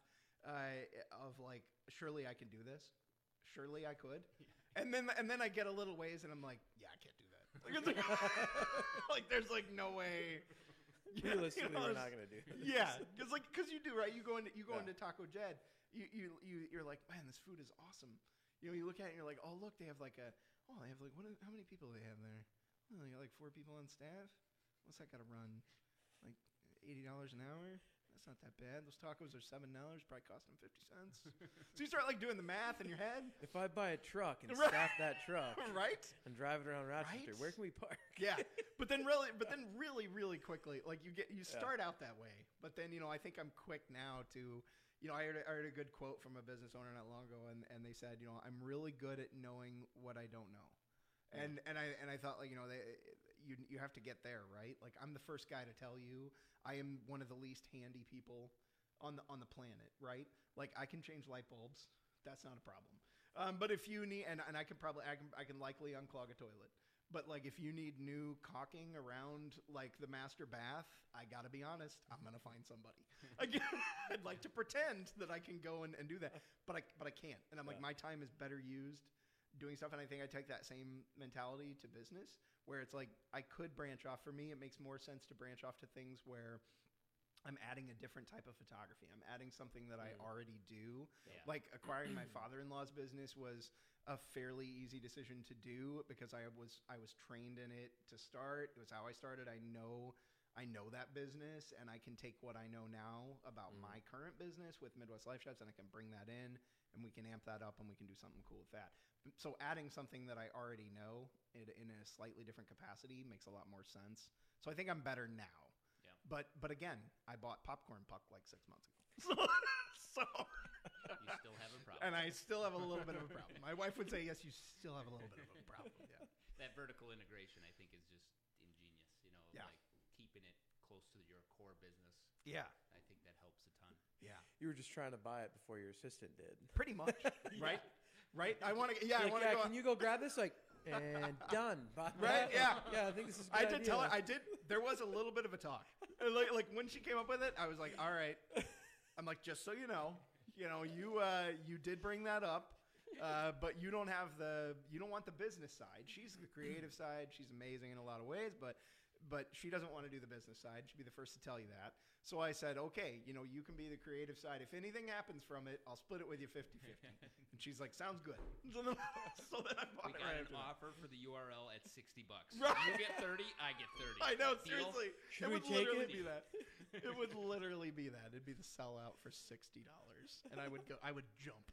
Speaker 3: uh, of like, surely I can do this. Surely I could. And then and then I get a little ways and I'm like, yeah, I can't do that. Like, it's like, like, there's like no way. you know,
Speaker 4: Realistically,
Speaker 3: you know,
Speaker 4: we're
Speaker 3: it's-
Speaker 4: not gonna do this.
Speaker 3: Yeah, because like because you do right. You go into you go
Speaker 4: Yeah.
Speaker 3: into Taco Jed. You you you you're like, man, this food is awesome. You know, you look at it and you're like, oh look, they have like a oh they have like what? Are, how many people do they have there? Oh, they got like four people on staff. What's that got to run? Like eighty dollars an hour. That's not that bad. Those tacos are seven dollars. Probably cost them fifty cents. So you start like doing the math in your head,
Speaker 4: If I buy a truck and
Speaker 3: Right.
Speaker 4: staff that truck
Speaker 3: right?
Speaker 4: and drive it around Rochester,
Speaker 3: Right?
Speaker 4: where can we park?
Speaker 3: Yeah, but then really, but then really, really quickly, like you get, you start out that way, but then you know, I think I'm quick now to, you know, I heard, a, I heard a good quote from a business owner not long ago, and, and they said, you know, I'm really good at knowing what I don't know, and and I and I thought like you know they, you you have to get there right. Like I'm the first guy to tell you I am one of the least handy people on the on the planet, right? Like I can change light bulbs, that's not a problem. Um, but if you need, and, and I can probably I can I can likely unclog a toilet. But like if you need new caulking around like the master bath, I gotta be honest, I'm gonna find somebody. Again, I'd like to pretend that I can go and, and do that, but I but I can't. And I'm like,
Speaker 4: Yeah.
Speaker 3: my time is better used doing stuff. And I think I take that same mentality to business, where it's like I could branch off. For me, it makes more sense to branch off to things where I'm adding a different type of photography. I'm adding something that I
Speaker 4: Mm.
Speaker 3: already do.
Speaker 1: Yeah.
Speaker 3: Like acquiring my father-in-law's business was a fairly easy decision to do because I was I was trained in it to start. It was how I started. I know I know that business, and I can take what I know now about
Speaker 4: Mm.
Speaker 3: my current business with Midwest Life Chefs, and I can bring that in, and we can amp that up, and we can do something cool with that. So adding something that I already know in, in a slightly different capacity makes a lot more sense. So I think I'm better now.
Speaker 1: Yeah.
Speaker 3: But but again, I bought Popcorn Puck like six months ago. so, so
Speaker 1: You still have a problem.
Speaker 3: and I still have a little bit of a problem. My wife would say, yes, you still have a little bit of a problem. Yeah.
Speaker 1: That vertical integration, I think, is just ingenious. You know,
Speaker 3: Yeah.
Speaker 1: like keeping it close to your core business.
Speaker 3: Yeah.
Speaker 1: I think that helps a ton.
Speaker 3: Yeah.
Speaker 4: You were just trying to buy it before your assistant did.
Speaker 3: Pretty much. Right? Right? I want to, yeah, I
Speaker 4: Like,
Speaker 3: want to
Speaker 4: yeah,
Speaker 3: go.
Speaker 4: can you go grab this? Like, and done. Buy
Speaker 3: Right?
Speaker 4: that.
Speaker 3: Yeah.
Speaker 4: Yeah, I think this is. A
Speaker 3: I
Speaker 4: good
Speaker 3: did tell her,
Speaker 4: idea.
Speaker 3: I did, there was a little bit of a talk. Like, like when she came up with it, I was like, all right. I'm like, just so you know, you know, you, uh, you did bring that up. Uh, but you don't have the, you don't want the business side. She's the creative side. She's amazing in a lot of ways, but, but she doesn't want to do the business side. She'd be the first to tell you that. So I said, okay, you know, you can be the creative side. If anything happens from it, I'll split it with you fifty-fifty. And she's like, sounds good. So then, so then I bought
Speaker 1: We
Speaker 3: it
Speaker 1: got
Speaker 3: right
Speaker 1: an
Speaker 3: after that.
Speaker 1: offer for the U R L at sixty bucks.
Speaker 3: Right.
Speaker 1: You get thirty, I get thirty.
Speaker 3: I know,
Speaker 1: Deal?
Speaker 3: seriously.
Speaker 4: Should
Speaker 3: it
Speaker 4: we
Speaker 3: would
Speaker 4: take
Speaker 3: literally
Speaker 4: it?
Speaker 3: be that. It would literally be that. It'd be the sellout for sixty dollars, and I would go. I would jump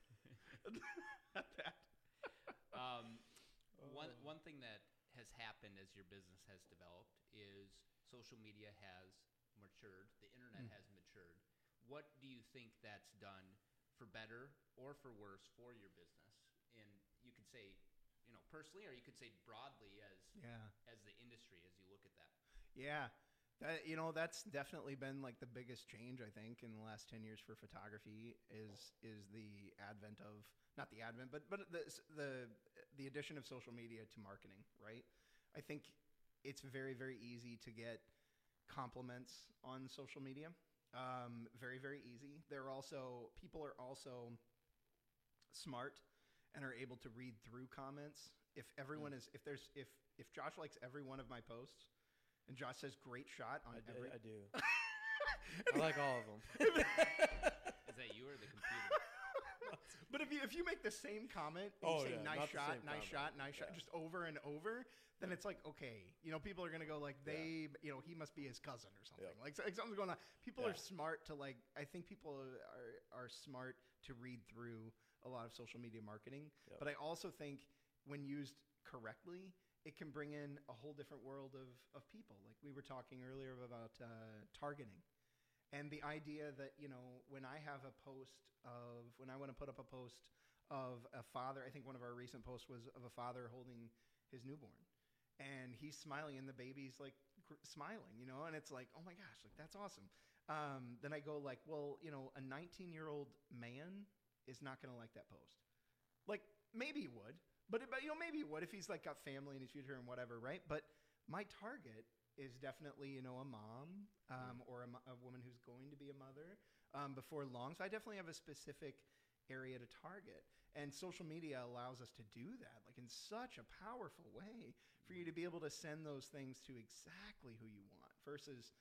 Speaker 3: at that.
Speaker 1: Um, one
Speaker 3: Oh.
Speaker 1: one thing that has happened as your business has developed is social media has matured. The internet
Speaker 3: Mm.
Speaker 1: has matured. What do you think that's done for better or for worse for your business? And you could say, you know, personally, or you could say broadly as
Speaker 3: Yeah.
Speaker 1: as the industry as you look at that.
Speaker 3: Yeah. That, you know, that's definitely been like the biggest change I think in the last ten years for photography is is the advent of not the advent but but the the the addition of social media to marketing, right? I think it's very very easy to get compliments on social media. Um, very very easy. They're also people are also smart and are able to read through comments. If everyone mm. is if there's if if Josh likes every one of my posts and Josh says great shot on
Speaker 4: I do,
Speaker 3: every
Speaker 4: I do. I like all of them.
Speaker 1: Is that you or the computer?
Speaker 3: But if you if you make the same comment and
Speaker 4: Oh,
Speaker 3: you say
Speaker 4: yeah,
Speaker 3: nice
Speaker 4: not the
Speaker 3: shot,
Speaker 4: same
Speaker 3: nice
Speaker 4: comment.
Speaker 3: shot, nice shot,
Speaker 4: Yeah.
Speaker 3: just over and over, then it's like, okay, you know, people are gonna go like they, you know, he must be his cousin or something.
Speaker 4: Yeah.
Speaker 3: Like, so- like something's going on. People
Speaker 4: Yeah.
Speaker 3: are smart to like. I think people are are smart to read through a lot of social media marketing.
Speaker 4: Yep.
Speaker 3: But I also think when used correctly, it can bring in a whole different world of of people. Like we were talking earlier about uh, targeting. And the idea that, you know, when I have a post of, when I want to put up a post of a father, I think one of our recent posts was of a father holding his newborn. And he's smiling and the baby's like gr- smiling, you know, and it's like, oh my gosh, like that's awesome. Um, then I go like, well, you know, a nineteen-year-old man is not going to like that post. Like maybe he would, but, but, you know, maybe he would if he's like got family in his future and whatever, right? But my target is definitely, you know, a mom um, or a, mo- a woman who's going to be a mother um, before long. So I definitely have a specific area to target. And social media allows us to do that, like in such a powerful way for you to be able to send those things to exactly who you want versus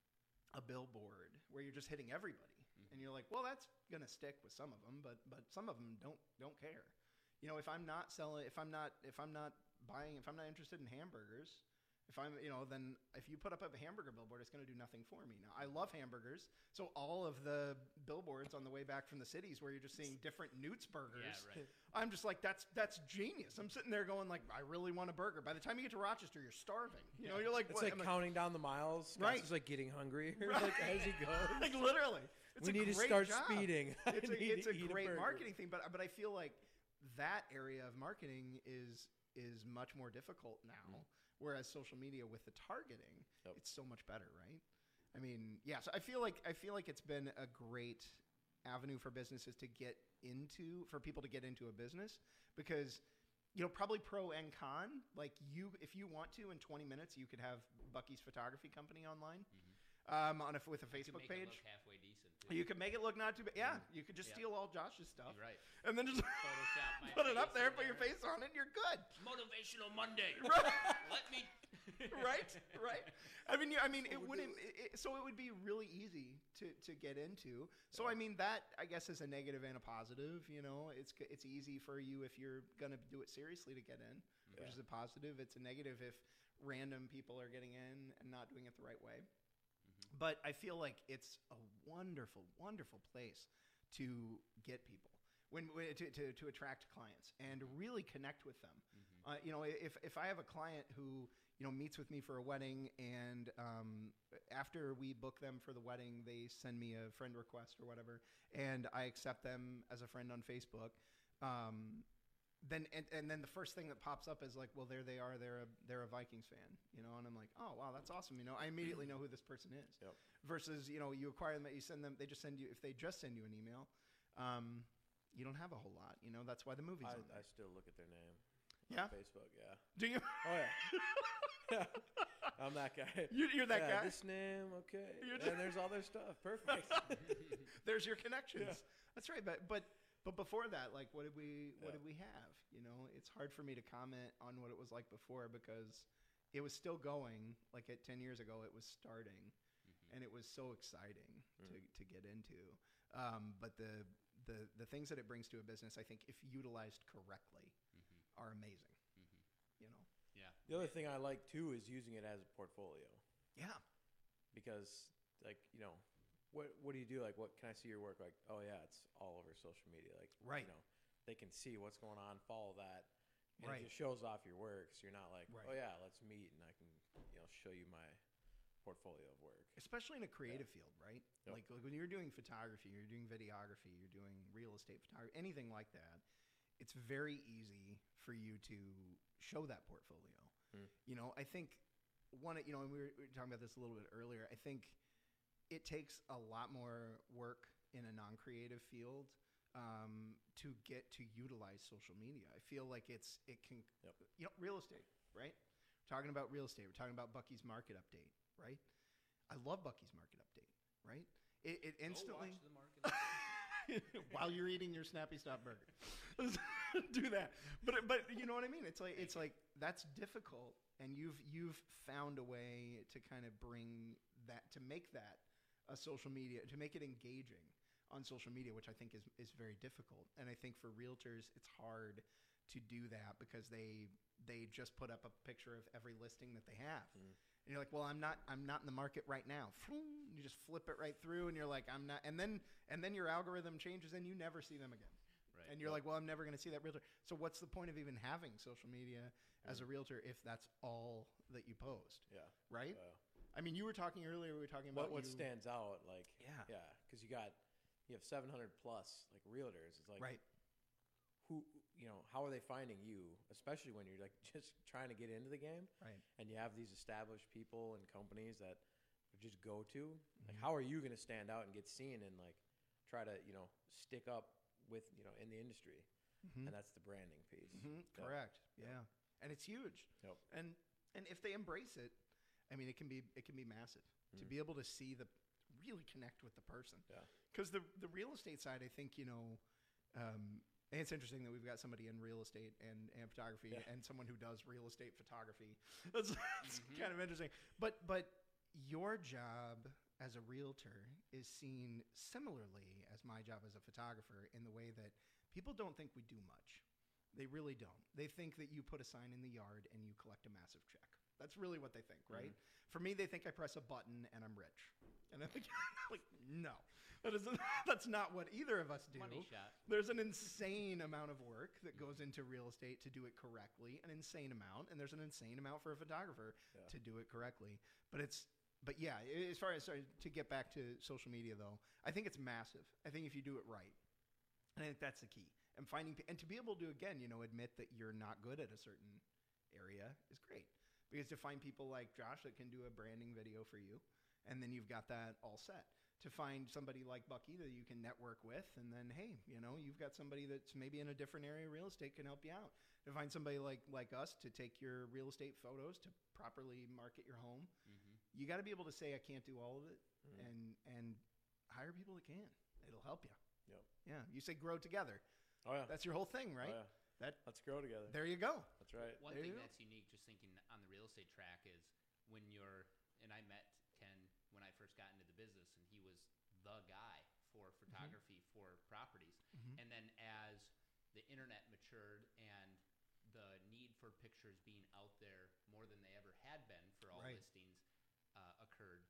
Speaker 3: a billboard where you're just hitting everybody. Mm-hmm. And you're like, well, that's going to stick with some of them, but but some of them don't don't care. You know, if I'm not selling, if I'm not if I'm not buying, if I'm not interested in hamburgers, if I'm, you know, then if you put up a hamburger billboard, it's going to do nothing for me. Now, I love hamburgers, so all of the billboards on the way back from the cities where you're just seeing different Newt's burgers,
Speaker 1: Yeah, right.
Speaker 3: I'm just like, that's that's genius. I'm sitting there going like, I really want a burger. By the time you get to Rochester, you're starving. You know, you're like,
Speaker 4: It's
Speaker 3: what?
Speaker 4: like
Speaker 3: I'm
Speaker 4: counting down the miles. Scott's
Speaker 3: Right.
Speaker 4: just like getting hungry
Speaker 3: Right.
Speaker 4: like as he goes.
Speaker 3: like literally. It's
Speaker 4: we
Speaker 3: a
Speaker 4: need to
Speaker 3: great
Speaker 4: start
Speaker 3: job.
Speaker 4: speeding. I
Speaker 3: It's a,
Speaker 4: need
Speaker 3: it's
Speaker 4: to
Speaker 3: a
Speaker 4: eat
Speaker 3: great
Speaker 4: burger.
Speaker 3: marketing thing, but but I feel like that area of marketing is is much more difficult now.
Speaker 4: Mm.
Speaker 3: Whereas social media with the targeting,
Speaker 4: Yep.
Speaker 3: it's so much better, right? I mean, yeah. So I feel like I feel like it's been a great avenue for businesses to get into, for people to get into a business, because you know, probably pro and con. Like you, if you want to, in twenty minutes, you could have Bucky's Photography Company online, um, on a, with a
Speaker 1: You can
Speaker 3: Facebook
Speaker 1: make it
Speaker 3: page.
Speaker 1: look halfway decent, too.
Speaker 3: You can make it look not too bad. Yeah, you could just
Speaker 1: Yeah.
Speaker 3: steal all Josh's stuff,
Speaker 1: You're right.
Speaker 3: and then just
Speaker 1: Photoshop my
Speaker 3: put it up
Speaker 1: face
Speaker 3: there,
Speaker 1: in
Speaker 3: put your
Speaker 1: there.
Speaker 3: face on it, and you're good.
Speaker 1: Motivational Monday.
Speaker 3: Right.
Speaker 1: Let me.
Speaker 3: right, right. I mean, you, I mean, it wouldn't. It, it, so it would be really easy to, to get into. So I mean, that I guess is a negative and a positive. You know, it's g- it's easy for you if you're gonna do it seriously to get in, which
Speaker 4: Yeah.
Speaker 3: is a positive. It's a negative if random people are getting in and not doing it the right way. But I feel like it's a wonderful, wonderful place to get people when, when to, to, to attract clients and really connect with them. Uh, you know, if if I have a client who you know meets with me for a wedding and um, after we book them for the wedding, they send me a friend request or whatever, and I accept them as a friend on Facebook. Um, then and, and then the first thing that pops up is like, well, there they are. They're a they're a Vikings fan, you know, and I'm like, oh wow, that's awesome. You know, I immediately know who this person is.
Speaker 4: Yep.
Speaker 3: Versus, you know, you acquire them, you send them, they just send you. If they just send you an email, um, you don't have a whole lot. You know, that's why the movie's
Speaker 4: I,
Speaker 3: on
Speaker 4: I
Speaker 3: there.
Speaker 4: still look at their name.
Speaker 3: Yeah?
Speaker 4: On Facebook, yeah.
Speaker 3: Do you?
Speaker 4: Oh yeah. yeah. I'm that guy.
Speaker 3: You- you're that
Speaker 4: yeah,
Speaker 3: guy?
Speaker 4: This name, okay.
Speaker 3: You're
Speaker 4: and there's all their stuff. Perfect.
Speaker 3: There's your connections.
Speaker 4: Yeah.
Speaker 3: That's right. But but but before that, like, what did we what
Speaker 4: Yeah.
Speaker 3: did we have? You know, it's hard for me to comment on what it was like before because it was still going. Like at ten years ago, it was starting, and it was so exciting to to get into. Um, but the the the things that it brings to a business, I think, if utilized correctly, are amazing. You know.
Speaker 1: Yeah.
Speaker 4: The other thing I like too is using it as a portfolio.
Speaker 3: Yeah.
Speaker 4: Because like, you know, what what do you do? Like, what can I see your work? Like, oh yeah, it's all over social media. Like,
Speaker 3: Right.
Speaker 4: you know, they can see what's going on, follow that, and
Speaker 3: Right.
Speaker 4: it just shows off your work. So you're not like,
Speaker 3: Right.
Speaker 4: oh yeah, let's meet and I can, you know, show you my portfolio of work.
Speaker 3: Especially in a creative field, right?
Speaker 4: Yep.
Speaker 3: Like, like when you're doing photography, you're doing videography, you're doing real estate photography, anything like that. It's very easy for you to show that portfolio.
Speaker 4: Mm.
Speaker 3: You know, I think one, you know, and we were, we were talking about this a little bit earlier. I think it takes a lot more work in a non-creative field um, to get to utilize social media. I feel like it's it can,
Speaker 4: Yep.
Speaker 3: you know, real estate, right? We're talking about real estate. We're talking about Bucky's Market Update, right? I love Bucky's Market Update, right? It, it instantly.
Speaker 1: Go watch the market.
Speaker 3: While you're eating your Snappy Stop burger, do that. But but you know what I mean. It's like it's like that's difficult, and you've you've found a way to kind of bring that to make that a social media to make it engaging on social media, which I think is is very difficult. And I think for realtors, it's hard to do that because they they just put up a picture of every listing that they have.
Speaker 4: Mm.
Speaker 3: And you're like, well, I'm not, I'm not in the market right now. You just flip it right through, and you're like, I'm not. And then, and then your algorithm changes, and you never see them again.
Speaker 1: Right.
Speaker 3: And you're like, well, I'm never going to see that realtor. So what's the point of even having social media as a realtor if that's all that you post,
Speaker 4: Yeah.
Speaker 3: right?
Speaker 4: Uh,
Speaker 3: I mean, you were talking earlier. We were talking
Speaker 4: what
Speaker 3: about
Speaker 4: what
Speaker 3: you,
Speaker 4: stands out, like,
Speaker 3: Yeah.
Speaker 4: yeah, because you got you have seven hundred plus like realtors. It's like,
Speaker 3: right?
Speaker 4: who, you know, how are they finding you, especially when you're like just trying to get into the game,
Speaker 3: Right.
Speaker 4: and you have these established people and companies that just go to. Like,
Speaker 3: Mhm.
Speaker 4: how are you going to stand out and get seen and like try to, you know, stick up with, you know, in the industry?
Speaker 3: Mhm.
Speaker 4: And that's the branding piece.
Speaker 3: Mhm.
Speaker 4: Yep.
Speaker 3: Correct.
Speaker 4: Yep.
Speaker 3: Yeah, and it's huge.
Speaker 4: Yep.
Speaker 3: And and if they embrace it, I mean, it can be it can be massive to
Speaker 4: Mhm.
Speaker 3: be able to see the really connect with the person.
Speaker 4: Yeah.
Speaker 3: Because the the real estate side, I think you know, um, and it's interesting that we've got somebody in real estate and, and photography
Speaker 4: Yeah.
Speaker 3: and someone who does real estate photography. That's, that's
Speaker 1: Mhm.
Speaker 3: kind of interesting. But but your job as a realtor is seen similarly as my job as a photographer in the way that people don't think we do much. They really don't. They think that you put a sign in the yard and you collect a massive check. That's really what they think, right? For me, they think I press a button and I'm rich. And I'm like, like no, that is that's not what either of us do.
Speaker 1: Money shot.
Speaker 3: There's an insane amount of work that goes into real estate to do it correctly, an insane amount, and there's an insane amount for a photographer
Speaker 4: Yeah.
Speaker 3: to do it correctly. But it's, but yeah, i- as far as sorry, to get back to social media though, I think it's massive. I think if you do it right, and I think that's the key. And finding pe- and to be able to again, you know, admit that you're not good at a certain area is great. Because to find people like Josh that can do a branding video for you, and then you've got that all set. To find somebody like Bucky that you can network with, and then hey, you know, you've got somebody that's maybe in a different area of real estate can help you out. To find somebody like like us to take your real estate photos to properly market your home,
Speaker 1: Mm-hmm.
Speaker 3: you got to be able to say I can't do all of it,
Speaker 4: Mhm.
Speaker 3: and and hire people that can. It'll help you.
Speaker 4: Yep.
Speaker 3: Yeah. You say grow together.
Speaker 4: Oh yeah.
Speaker 3: That's your whole thing, right?
Speaker 4: Oh, yeah.
Speaker 3: That
Speaker 4: Let's grow together.
Speaker 3: there you go.
Speaker 4: That's right.
Speaker 1: One
Speaker 3: There
Speaker 1: thing
Speaker 3: you go.
Speaker 1: that's unique, just thinking on the real estate track, is when you're, and I met Ken when I first got into the business, and he was the guy for photography for properties.
Speaker 3: Mhm.
Speaker 1: And then as the internet matured and the need for pictures being out there more than they ever had been for all
Speaker 3: Right.
Speaker 1: listings uh, occurred,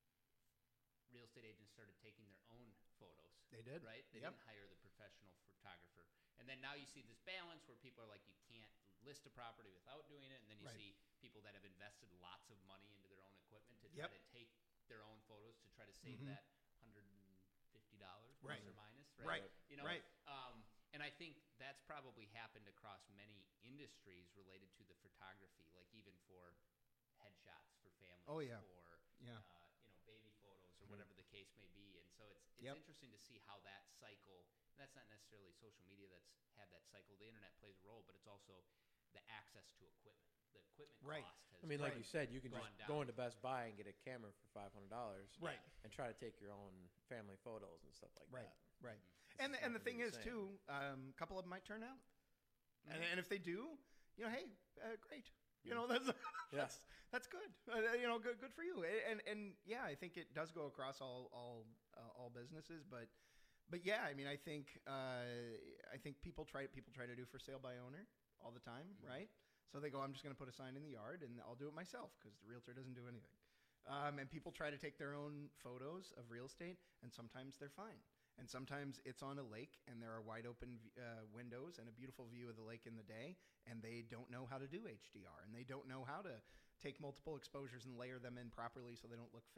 Speaker 1: real estate agents started taking their own photos.
Speaker 3: They did.
Speaker 1: Right? They
Speaker 3: Yep.
Speaker 1: didn't hire the professional photographer. And then now you see this balance where people are like, you can't list a property without doing it. And then you
Speaker 3: Right.
Speaker 1: see people that have invested lots of money into their own equipment to
Speaker 3: Yep.
Speaker 1: try to take their own photos to try to save
Speaker 3: Mhm.
Speaker 1: that one hundred fifty dollars
Speaker 3: Right.
Speaker 1: plus or minus. Right.
Speaker 3: Right.
Speaker 1: You know,
Speaker 3: Right.
Speaker 1: Um, and I think that's probably happened across many industries related to the photography, like even for headshots for families
Speaker 3: Oh, yeah.
Speaker 1: or
Speaker 3: Yeah.
Speaker 1: uh, you know, baby photos or
Speaker 4: Mhm.
Speaker 1: whatever the case may be. And so it's it's
Speaker 3: Yep.
Speaker 1: interesting to see how that cycle. And that's not necessarily social media that's had that cycle. The internet plays a role, but it's also the access to equipment. The equipment
Speaker 3: Right.
Speaker 1: cost has
Speaker 4: I mean, like
Speaker 3: Right.
Speaker 4: you said, you can
Speaker 1: Gone
Speaker 4: just
Speaker 1: down.
Speaker 4: go into Best Buy and get a camera for five hundred dollars,
Speaker 3: Right.
Speaker 4: and try to take your own family photos and stuff like
Speaker 3: Right.
Speaker 4: that.
Speaker 3: Right.
Speaker 4: It's
Speaker 3: And
Speaker 4: just
Speaker 3: the, and the
Speaker 4: not
Speaker 3: thing
Speaker 4: gonna
Speaker 3: is
Speaker 4: be the same.
Speaker 3: too, um, a couple of them might turn out, and,
Speaker 1: Mhm.
Speaker 3: and if they do, you know, hey, uh, great. You
Speaker 4: Yeah.
Speaker 3: know, that's
Speaker 4: Yeah.
Speaker 3: that's that's good. Uh, you know, good good for you. And and yeah, I think it does go across all all uh, all businesses, but but yeah, I mean, I think uh, I think people try people try to do for sale by owner all the time,
Speaker 1: Mhm.
Speaker 3: right? So they go, I'm just going to put a sign in the yard and I'll do it myself because the realtor doesn't do anything. Um, and people try to take their own photos of real estate, and sometimes they're fine. And sometimes it's on a lake, and there are wide open v- uh, windows and a beautiful view of the lake in the day, and they don't know how to do H D R, and they don't know how to take multiple exposures and layer them in properly so they don't look fake.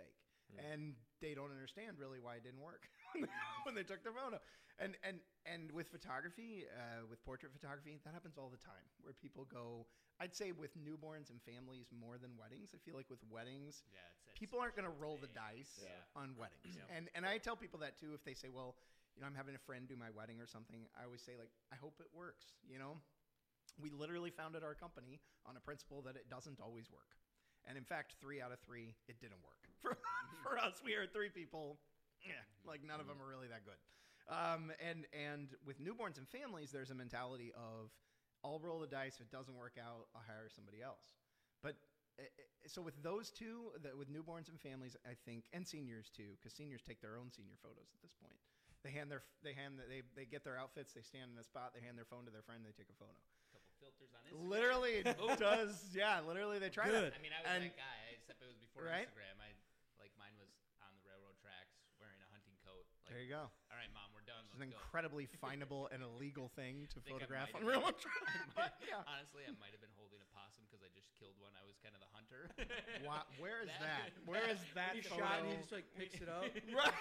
Speaker 3: and they don't understand really why it didn't work when they took their photo. And and and with photography, uh, with portrait photography, that happens all the time. Where people go, I'd say with newborns and families more than weddings. I feel like with weddings,
Speaker 1: Yeah, it's, it's
Speaker 3: people aren't going to roll the
Speaker 1: big.
Speaker 3: dice
Speaker 1: Yeah.
Speaker 3: on weddings.
Speaker 4: Yeah.
Speaker 3: And and I tell people that too if they say, well, you know, I'm having a friend do my wedding or something. I always say, like, I hope it works. You know, we literally founded our company on a principle that it doesn't always work. And in fact, three out of three, it didn't work. For, for us, we are three people. Yeah, like none of them are really that good. Um, and and with newborns and families, there's a mentality of, I'll roll the dice. If it doesn't work out, I'll hire somebody else. But uh, so with those two, the, with newborns and families, I think, and seniors too, because seniors take their own senior photos at this point. They hand their they hand the, they they get their outfits. They stand in a spot. They hand their phone to their friend. They take a photo.
Speaker 1: couple filters on Instagram.
Speaker 3: Literally, it does. Yeah, literally, they try
Speaker 4: Good.
Speaker 3: that.
Speaker 1: I mean, I was
Speaker 3: And-
Speaker 1: that guy, except it was before
Speaker 3: Right?
Speaker 1: Instagram. I like mine was on the railroad tracks, wearing a hunting coat. Like,
Speaker 3: There you go.
Speaker 1: all right, mom, we're done.
Speaker 3: It's
Speaker 1: Let's
Speaker 3: an
Speaker 1: go.
Speaker 3: incredibly finable and illegal thing to
Speaker 1: think I
Speaker 3: photograph
Speaker 1: might
Speaker 3: on
Speaker 1: have
Speaker 3: railroad
Speaker 1: been-
Speaker 3: tracks.
Speaker 1: I
Speaker 3: But
Speaker 1: might-
Speaker 3: yeah.
Speaker 1: Honestly, I might have been holding a possum because I just killed one. I was kind of the hunter.
Speaker 3: Wow, where is that?
Speaker 1: That-
Speaker 3: Where is that
Speaker 4: He
Speaker 3: photo?
Speaker 4: shot and he just like picks it up.
Speaker 3: right.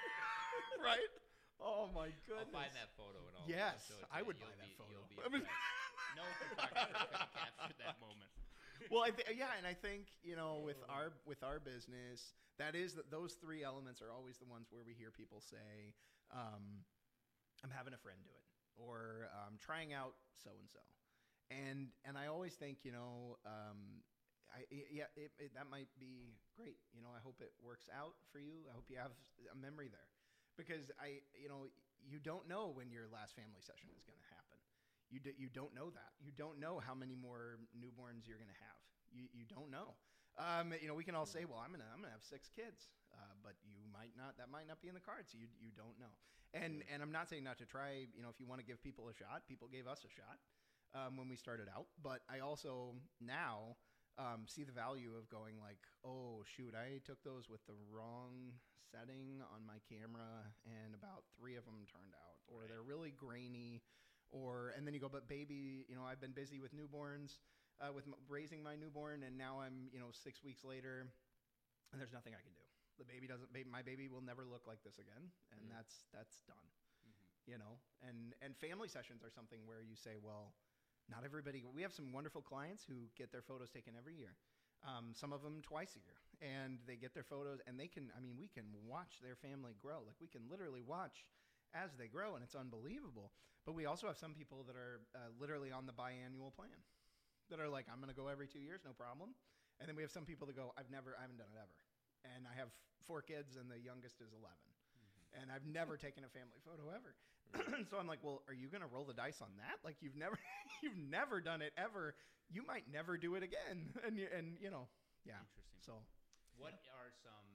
Speaker 3: right. Oh my goodness.
Speaker 1: I'll find that photo and I'll
Speaker 3: Yes,
Speaker 1: I'll show it to
Speaker 3: I
Speaker 1: you.
Speaker 3: would
Speaker 1: You'll
Speaker 3: buy that
Speaker 1: be-
Speaker 3: photo.
Speaker 1: You'll be
Speaker 3: I mean-
Speaker 1: impressed. No photographer could have captured that moment.
Speaker 3: Well, I th- yeah, and I think you know with our with our business, that is that those three elements are always the ones where we hear people say, um, "I'm having a friend do it," or "I'm trying out so and so," and and I always think you know, um, I I- yeah, it, it, that might be great. You know, I hope it works out for you. I hope you have a memory there, because I you know you don't know when your last family session is going to happen. You, d- you don't know that. You don't know how many more newborns you're going to have. You, you don't know. Um, you know, we can all say, well, I'm going to I'm gonna have six kids, uh, but you might not. That might not be in the cards. You, you don't know. And and I'm not saying not to try. You know, if you want to give people a shot, people gave us a shot um, when we started out. But I also now um, see the value of going like, oh, shoot, I took those with the wrong setting on my camera, and about three of them turned out, or
Speaker 1: Right.
Speaker 3: they're really grainy. Or and then you go, but baby, you know, I've been busy with newborns, uh, with m- raising my newborn, and now I'm, you know, six weeks later, and there's nothing I can do. The baby doesn't. Baby, my baby will never look like this again, and
Speaker 1: Mhm.
Speaker 3: that's that's done.
Speaker 1: Mhm.
Speaker 3: You know, and and family sessions are something where you say, well, not everybody. We have some wonderful clients who get their photos taken every year. Um, some of them twice a year, and they get their photos, and they can. I mean, we can watch their family grow. Like we can literally watch as they grow, and it's unbelievable. But we also have some people that are uh, literally on the biannual plan, that are like, I'm going to go every two years, no problem. And then we have some people that go, I've never, I haven't done it ever. And I have four kids, and the youngest is eleven.
Speaker 1: Mhm.
Speaker 3: And I've never taken a family photo ever. So I'm like, well, are you going to roll the dice on that? Like you've never, you've never done it ever. You might never do it again. And you, and you know, yeah.
Speaker 1: Interesting.
Speaker 3: So
Speaker 1: What are some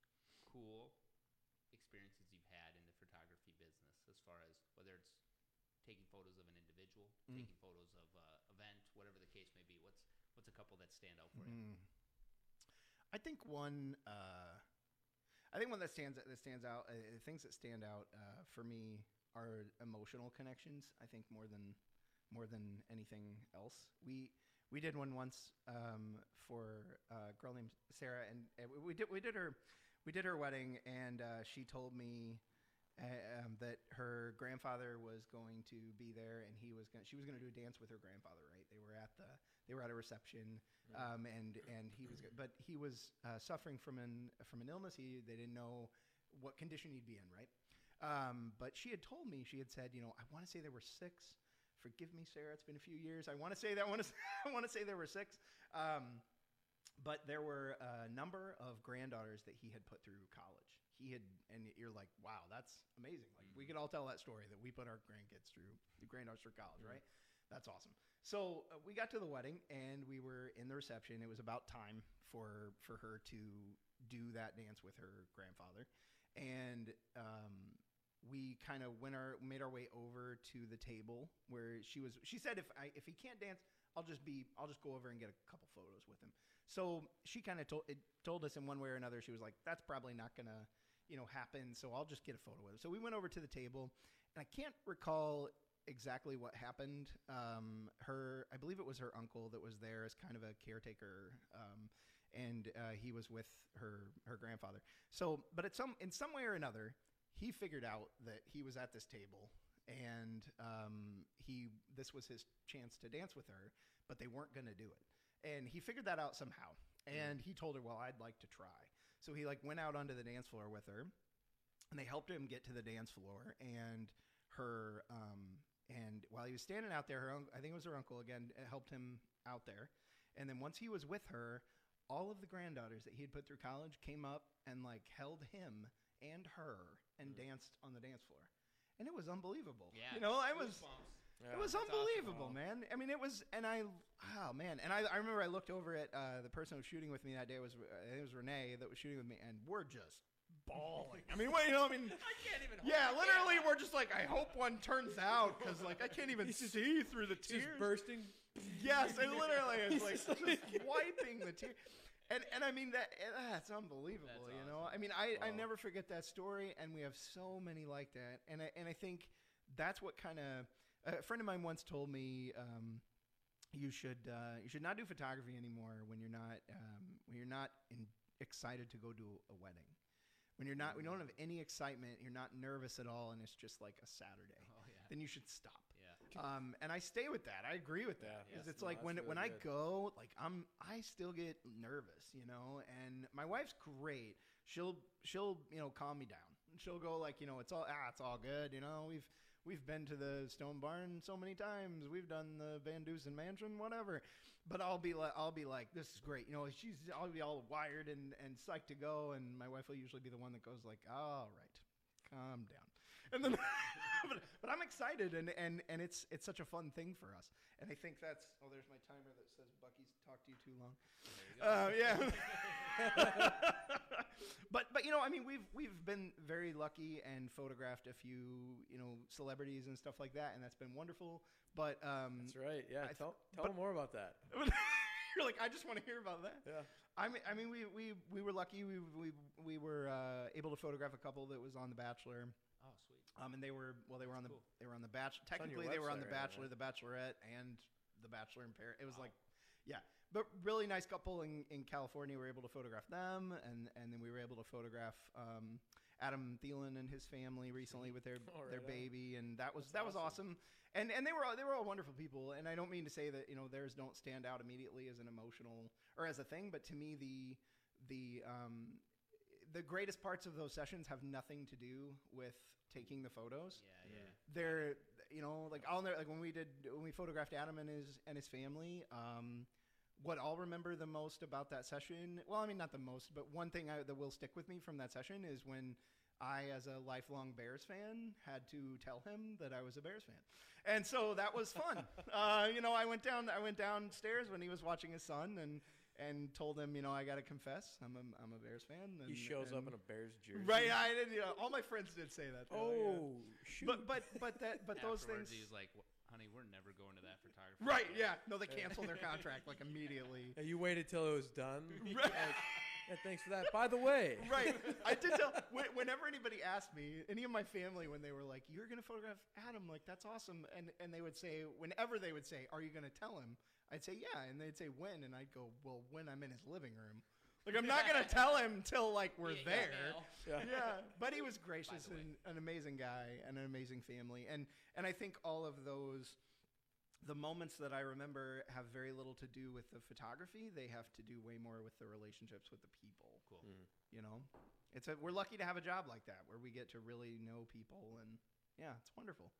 Speaker 1: cool experiences you've had in the photography business, as far as whether it's taking photos of an individual,
Speaker 3: Mm.
Speaker 1: taking photos of uh, event, whatever the case may be? What's what's a couple that stand out for you?
Speaker 3: Mm. I think one. Uh, I think one that stands that stands out. Uh, things that stand out uh, for me are emotional connections. I think more than more than anything else. We we did one once um, for a girl named Sarah, and uh, we did we did her we did her wedding, and uh, she told me. Uh, um, that her grandfather was going to be there, and he was going. She was going to do a dance with her grandfather. Right? They were at the. They were at a reception, um, and and he was. But he was uh, suffering from an from an illness. He they didn't know what condition he'd be in. Right? Um, but she had told me. She had said, you know, I want to say there were six. Forgive me, Sarah. It's been a few years. I want to say that. I want to. I want to say there were six. Um, but there were a number of granddaughters that he had put through college. He had, and you're like, wow, that's amazing. Like we could all tell that story that we put our grandkids through, the granddaughters through college,
Speaker 1: Mhm.
Speaker 3: right? That's awesome. So uh, we got to the wedding, and we were in the reception. It was about time for for her to do that dance with her grandfather, and um, we kind of went our made our way over to the table where she was. She said, if I if he can't dance, I'll just be I'll just go over and get a couple photos with him. So she kind of told it told us in one way or another. She was like, that's probably not gonna you know happen. So I'll just get a photo with him. So we went over to the table, and I can't recall exactly what happened. Um, her I believe it was her uncle that was there as kind of a caretaker. Um, and uh, he was with her her grandfather. So, but at some in some way or another, he figured out that he was at this table, and um, he this was his chance to dance with her, but they weren't going to do it, and he figured that out somehow. And he told her, "Well, I'd like to try." So he like went out onto the dance floor with her, and they helped him get to the dance floor, and her um, and while he was standing out there, her un- I think it was her uncle again helped him out there. And then once he was with her, all of the granddaughters that he had put through college came up and like held him and her and mm. danced on the dance floor. And it was unbelievable.
Speaker 1: Yeah.
Speaker 3: You know, I was
Speaker 4: Yeah,
Speaker 3: it was
Speaker 1: that's
Speaker 3: unbelievable,
Speaker 1: awesome.
Speaker 3: man. I mean, it was, and I, oh man, and I, I remember I looked over at uh, the person who was shooting with me that day. Was I think it was Renee that was shooting with me, and we're just bawling. I mean, what, you know, I mean,
Speaker 1: I can't even.
Speaker 3: yeah,
Speaker 1: hold
Speaker 3: literally,
Speaker 1: it.
Speaker 3: we're just like, I hope one turns out because like I can't even see through the
Speaker 4: Just
Speaker 3: tears.
Speaker 4: bursting.
Speaker 3: Yes, it literally is like just wiping the tears. And and I mean that that's unbelievable,
Speaker 1: That's
Speaker 3: you know.
Speaker 1: awesome.
Speaker 3: I mean, I, I
Speaker 4: Wow.
Speaker 3: never forget that story, and we have so many like that. And I and I think that's what kind of a friend of mine once told me. Um, you should uh, you should not do photography anymore when you're not um, when you're not in, excited to go to a wedding. When you're not, when you don't have any excitement, you're not nervous at all, and it's just like a Saturday.
Speaker 1: Oh yeah.
Speaker 3: Then you should stop.
Speaker 1: Yeah.
Speaker 3: Um, and I stay with that. I agree with that.
Speaker 4: Yeah.
Speaker 3: 'Cause
Speaker 4: Yes.
Speaker 3: it's
Speaker 4: No,
Speaker 3: like
Speaker 4: that's
Speaker 3: when
Speaker 4: really
Speaker 3: when I
Speaker 4: good.
Speaker 3: go, like I'm, I still get nervous, you know. And my wife's great. She'll she'll you know calm me down. She'll go like, you know, it's all ah, it's all good. You know, we've we've been to the Stone Barn so many times. We've done the Van Dusen Mansion, whatever. But I'll be like, I'll be like, this is great. You know, she's I'll be all wired and and psyched to go. And my wife will usually be the one that goes like, all right, calm down. And then, but, but I'm excited, and, and, and it's it's such a fun thing for us. And I think that's oh, there's my timer that says Bucky's talked to you too long. Uh, yeah. but but you know, I mean, we've we've been very lucky and photographed a few you know celebrities and stuff like that, and that's been wonderful. But um,
Speaker 4: That's right. Yeah.
Speaker 3: I-
Speaker 4: tell tell
Speaker 3: but-
Speaker 4: them more about that.
Speaker 3: you're like, I just want to hear about that.
Speaker 4: Yeah.
Speaker 3: I mean, I mean, we we, we were lucky. We we we were uh, able to photograph a couple that was on The Bachelor.
Speaker 1: Oh sweet.
Speaker 3: Um, and they were well, they were on the
Speaker 1: Cool.
Speaker 3: they were on the Bachelor.
Speaker 4: on your
Speaker 3: Technically, they were on the
Speaker 4: website right
Speaker 3: Bachelor,
Speaker 4: now,
Speaker 3: the Bachelorette, and the Bachelor in Paris. It was
Speaker 1: Wow.
Speaker 3: like, yeah, but really nice couple in, in California. We were able to photograph them, and and then we were able to photograph um, Adam Thielen and his family recently with their
Speaker 4: Oh,
Speaker 3: their
Speaker 4: right on.
Speaker 3: baby, and that was
Speaker 4: That's
Speaker 3: that was
Speaker 4: awesome.
Speaker 3: awesome. And and they were all, they were all wonderful people. And I don't mean to say that you know theirs don't stand out immediately as an emotional or as a thing, but to me the the um, the greatest parts of those sessions have nothing to do with taking the photos.
Speaker 1: Yeah, yeah.
Speaker 3: They're you know like I'll never, like when we did when we photographed Adam and his and his family. Um, what I'll remember the most about that session, well, I mean not the most, but one thing I, that will stick with me from that session is when I, as a lifelong Bears fan, had to tell him that I was a Bears fan, and so that was fun. uh, you know, I went down I went downstairs when he was watching his son and. And told him, you know, I got to confess, I'm a, I'm a Bears fan. And,
Speaker 4: He shows
Speaker 3: and
Speaker 4: up in a Bears jersey.
Speaker 3: right. I did. You know, all my friends did say that. They're like, yeah.
Speaker 4: Oh, shoot.
Speaker 3: but but but that but those
Speaker 1: Afterwards,
Speaker 3: things.
Speaker 1: He's like, "Wh- honey, we're never going to that photography.
Speaker 3: Right. Yeah. No, they canceled their contract like immediately.
Speaker 4: Yeah, you waited till it was done.
Speaker 3: Right.
Speaker 4: Like, yeah, thanks for that. By the way.
Speaker 3: Right. I did tell. whe- Whenever anybody asked me, any of my family, when they were like, "You're going to photograph Adam," like that's awesome, and and they would say, whenever they would say, "Are you going to tell him?" I'd say, "Yeah," and they'd say, "When?" And I'd go, "Well, when I'm in his living room." Like I'm not going to tell him till like we're
Speaker 1: He ain't got
Speaker 3: there.
Speaker 1: mail.
Speaker 4: Yeah.
Speaker 3: Yeah, but he was gracious
Speaker 1: By the way.
Speaker 3: and an amazing guy and an amazing family, and and I think all of those, the moments that I remember have very little to do with the photography. They have to do way more with the relationships with the people.
Speaker 1: Cool.
Speaker 4: Mm.
Speaker 3: You know, it's a we're lucky to have a job like that where we get to really know people, and yeah, it's wonderful.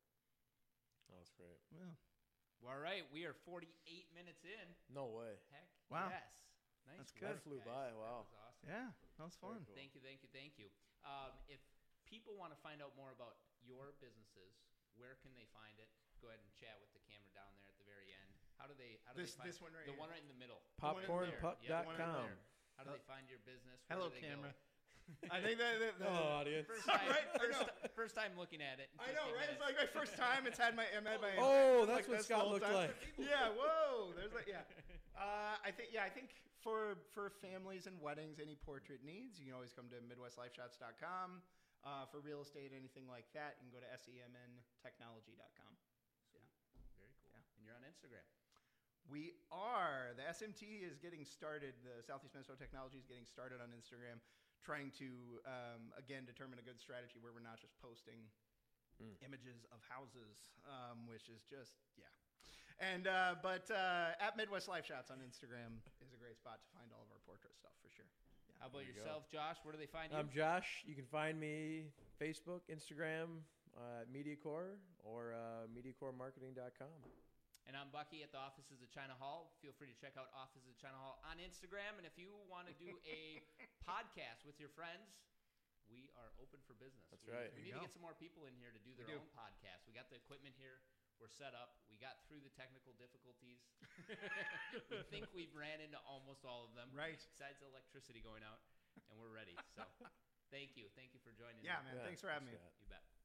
Speaker 4: Oh, that's great.
Speaker 3: Yeah.
Speaker 1: Well, all right, we are forty-eight minutes in.
Speaker 4: No way.
Speaker 1: Heck,
Speaker 3: Wow.
Speaker 1: yes. Nice
Speaker 3: That's
Speaker 1: work,
Speaker 3: good.
Speaker 4: That flew
Speaker 1: guys.
Speaker 4: by,
Speaker 1: That
Speaker 4: wow.
Speaker 1: was awesome.
Speaker 3: Yeah, that was
Speaker 4: Very
Speaker 3: fun.
Speaker 4: cool.
Speaker 1: Thank you, thank you, thank you. Um, if people want to find out more about your businesses, where can they find it? Go ahead and chat with the camera down there at the very end. How do they? How do
Speaker 3: This-
Speaker 1: they find
Speaker 3: this one right
Speaker 1: the
Speaker 3: here.
Speaker 1: one right in the middle?
Speaker 3: one in
Speaker 4: popcorn
Speaker 3: there.
Speaker 4: pup
Speaker 1: Yeah,
Speaker 4: dot
Speaker 3: the one in
Speaker 4: com.
Speaker 3: there.
Speaker 1: How do they find your business? Where
Speaker 2: Hello,
Speaker 1: do they
Speaker 2: camera.
Speaker 1: Go?
Speaker 3: I think that, that, that
Speaker 4: Hello, audience.
Speaker 1: First time,
Speaker 3: Right? I
Speaker 1: first,
Speaker 3: know.
Speaker 1: ti- first time looking at it. in
Speaker 3: I know,
Speaker 1: fifteen
Speaker 3: right? It's
Speaker 1: minutes.
Speaker 3: like my first time. It's had my, I had my.
Speaker 4: Oh,
Speaker 3: like
Speaker 4: that's what
Speaker 3: this the
Speaker 4: Scott
Speaker 3: whole
Speaker 4: looked
Speaker 3: time.
Speaker 4: like.
Speaker 3: Yeah. Whoa. There's like yeah. Uh, I think yeah. I think for for families and weddings, any portrait needs, you can always come to midwest life shots dot com. Uh, for real estate, anything like that, you can go to semn technology dot com.
Speaker 1: Very cool.
Speaker 3: Yeah.
Speaker 1: And you're on Instagram.
Speaker 3: We are. The S M T is getting started. The Southeast Minnesota Technology is getting started on Instagram, trying to, um, again, determine a good strategy where we're not just posting mm. images of houses, um, which is just, yeah. And uh, But uh, at Midwest Life Shots on Instagram is a great spot to find all of our portrait stuff for sure. Yeah.
Speaker 1: How about
Speaker 4: you
Speaker 1: yourself,
Speaker 4: go.
Speaker 1: Josh? Where do they find you?
Speaker 4: I'm Josh. You can find me Facebook, Instagram, uh, MediaCore, or uh, MediaCore Marketing dot com.
Speaker 1: And I'm Bucky at the Offices of China Hall. Feel free to check out Offices of China Hall on Instagram. And if you want to do a podcast with your friends, we are open for business.
Speaker 4: That's
Speaker 1: we,
Speaker 4: right.
Speaker 1: We
Speaker 3: There
Speaker 1: need to
Speaker 3: you go.
Speaker 1: get some more people in here to do their
Speaker 3: We do.
Speaker 1: own podcast. We got the equipment here. We're set up. We got through the technical difficulties. We think we've ran into almost all of them.
Speaker 3: Right.
Speaker 1: Besides the electricity going out. And we're ready. So thank you. Thank you for joining
Speaker 3: Yeah,
Speaker 1: me.
Speaker 3: man.
Speaker 4: Yeah,
Speaker 3: Thanks for having me.
Speaker 4: thanks, Scott.
Speaker 1: You bet.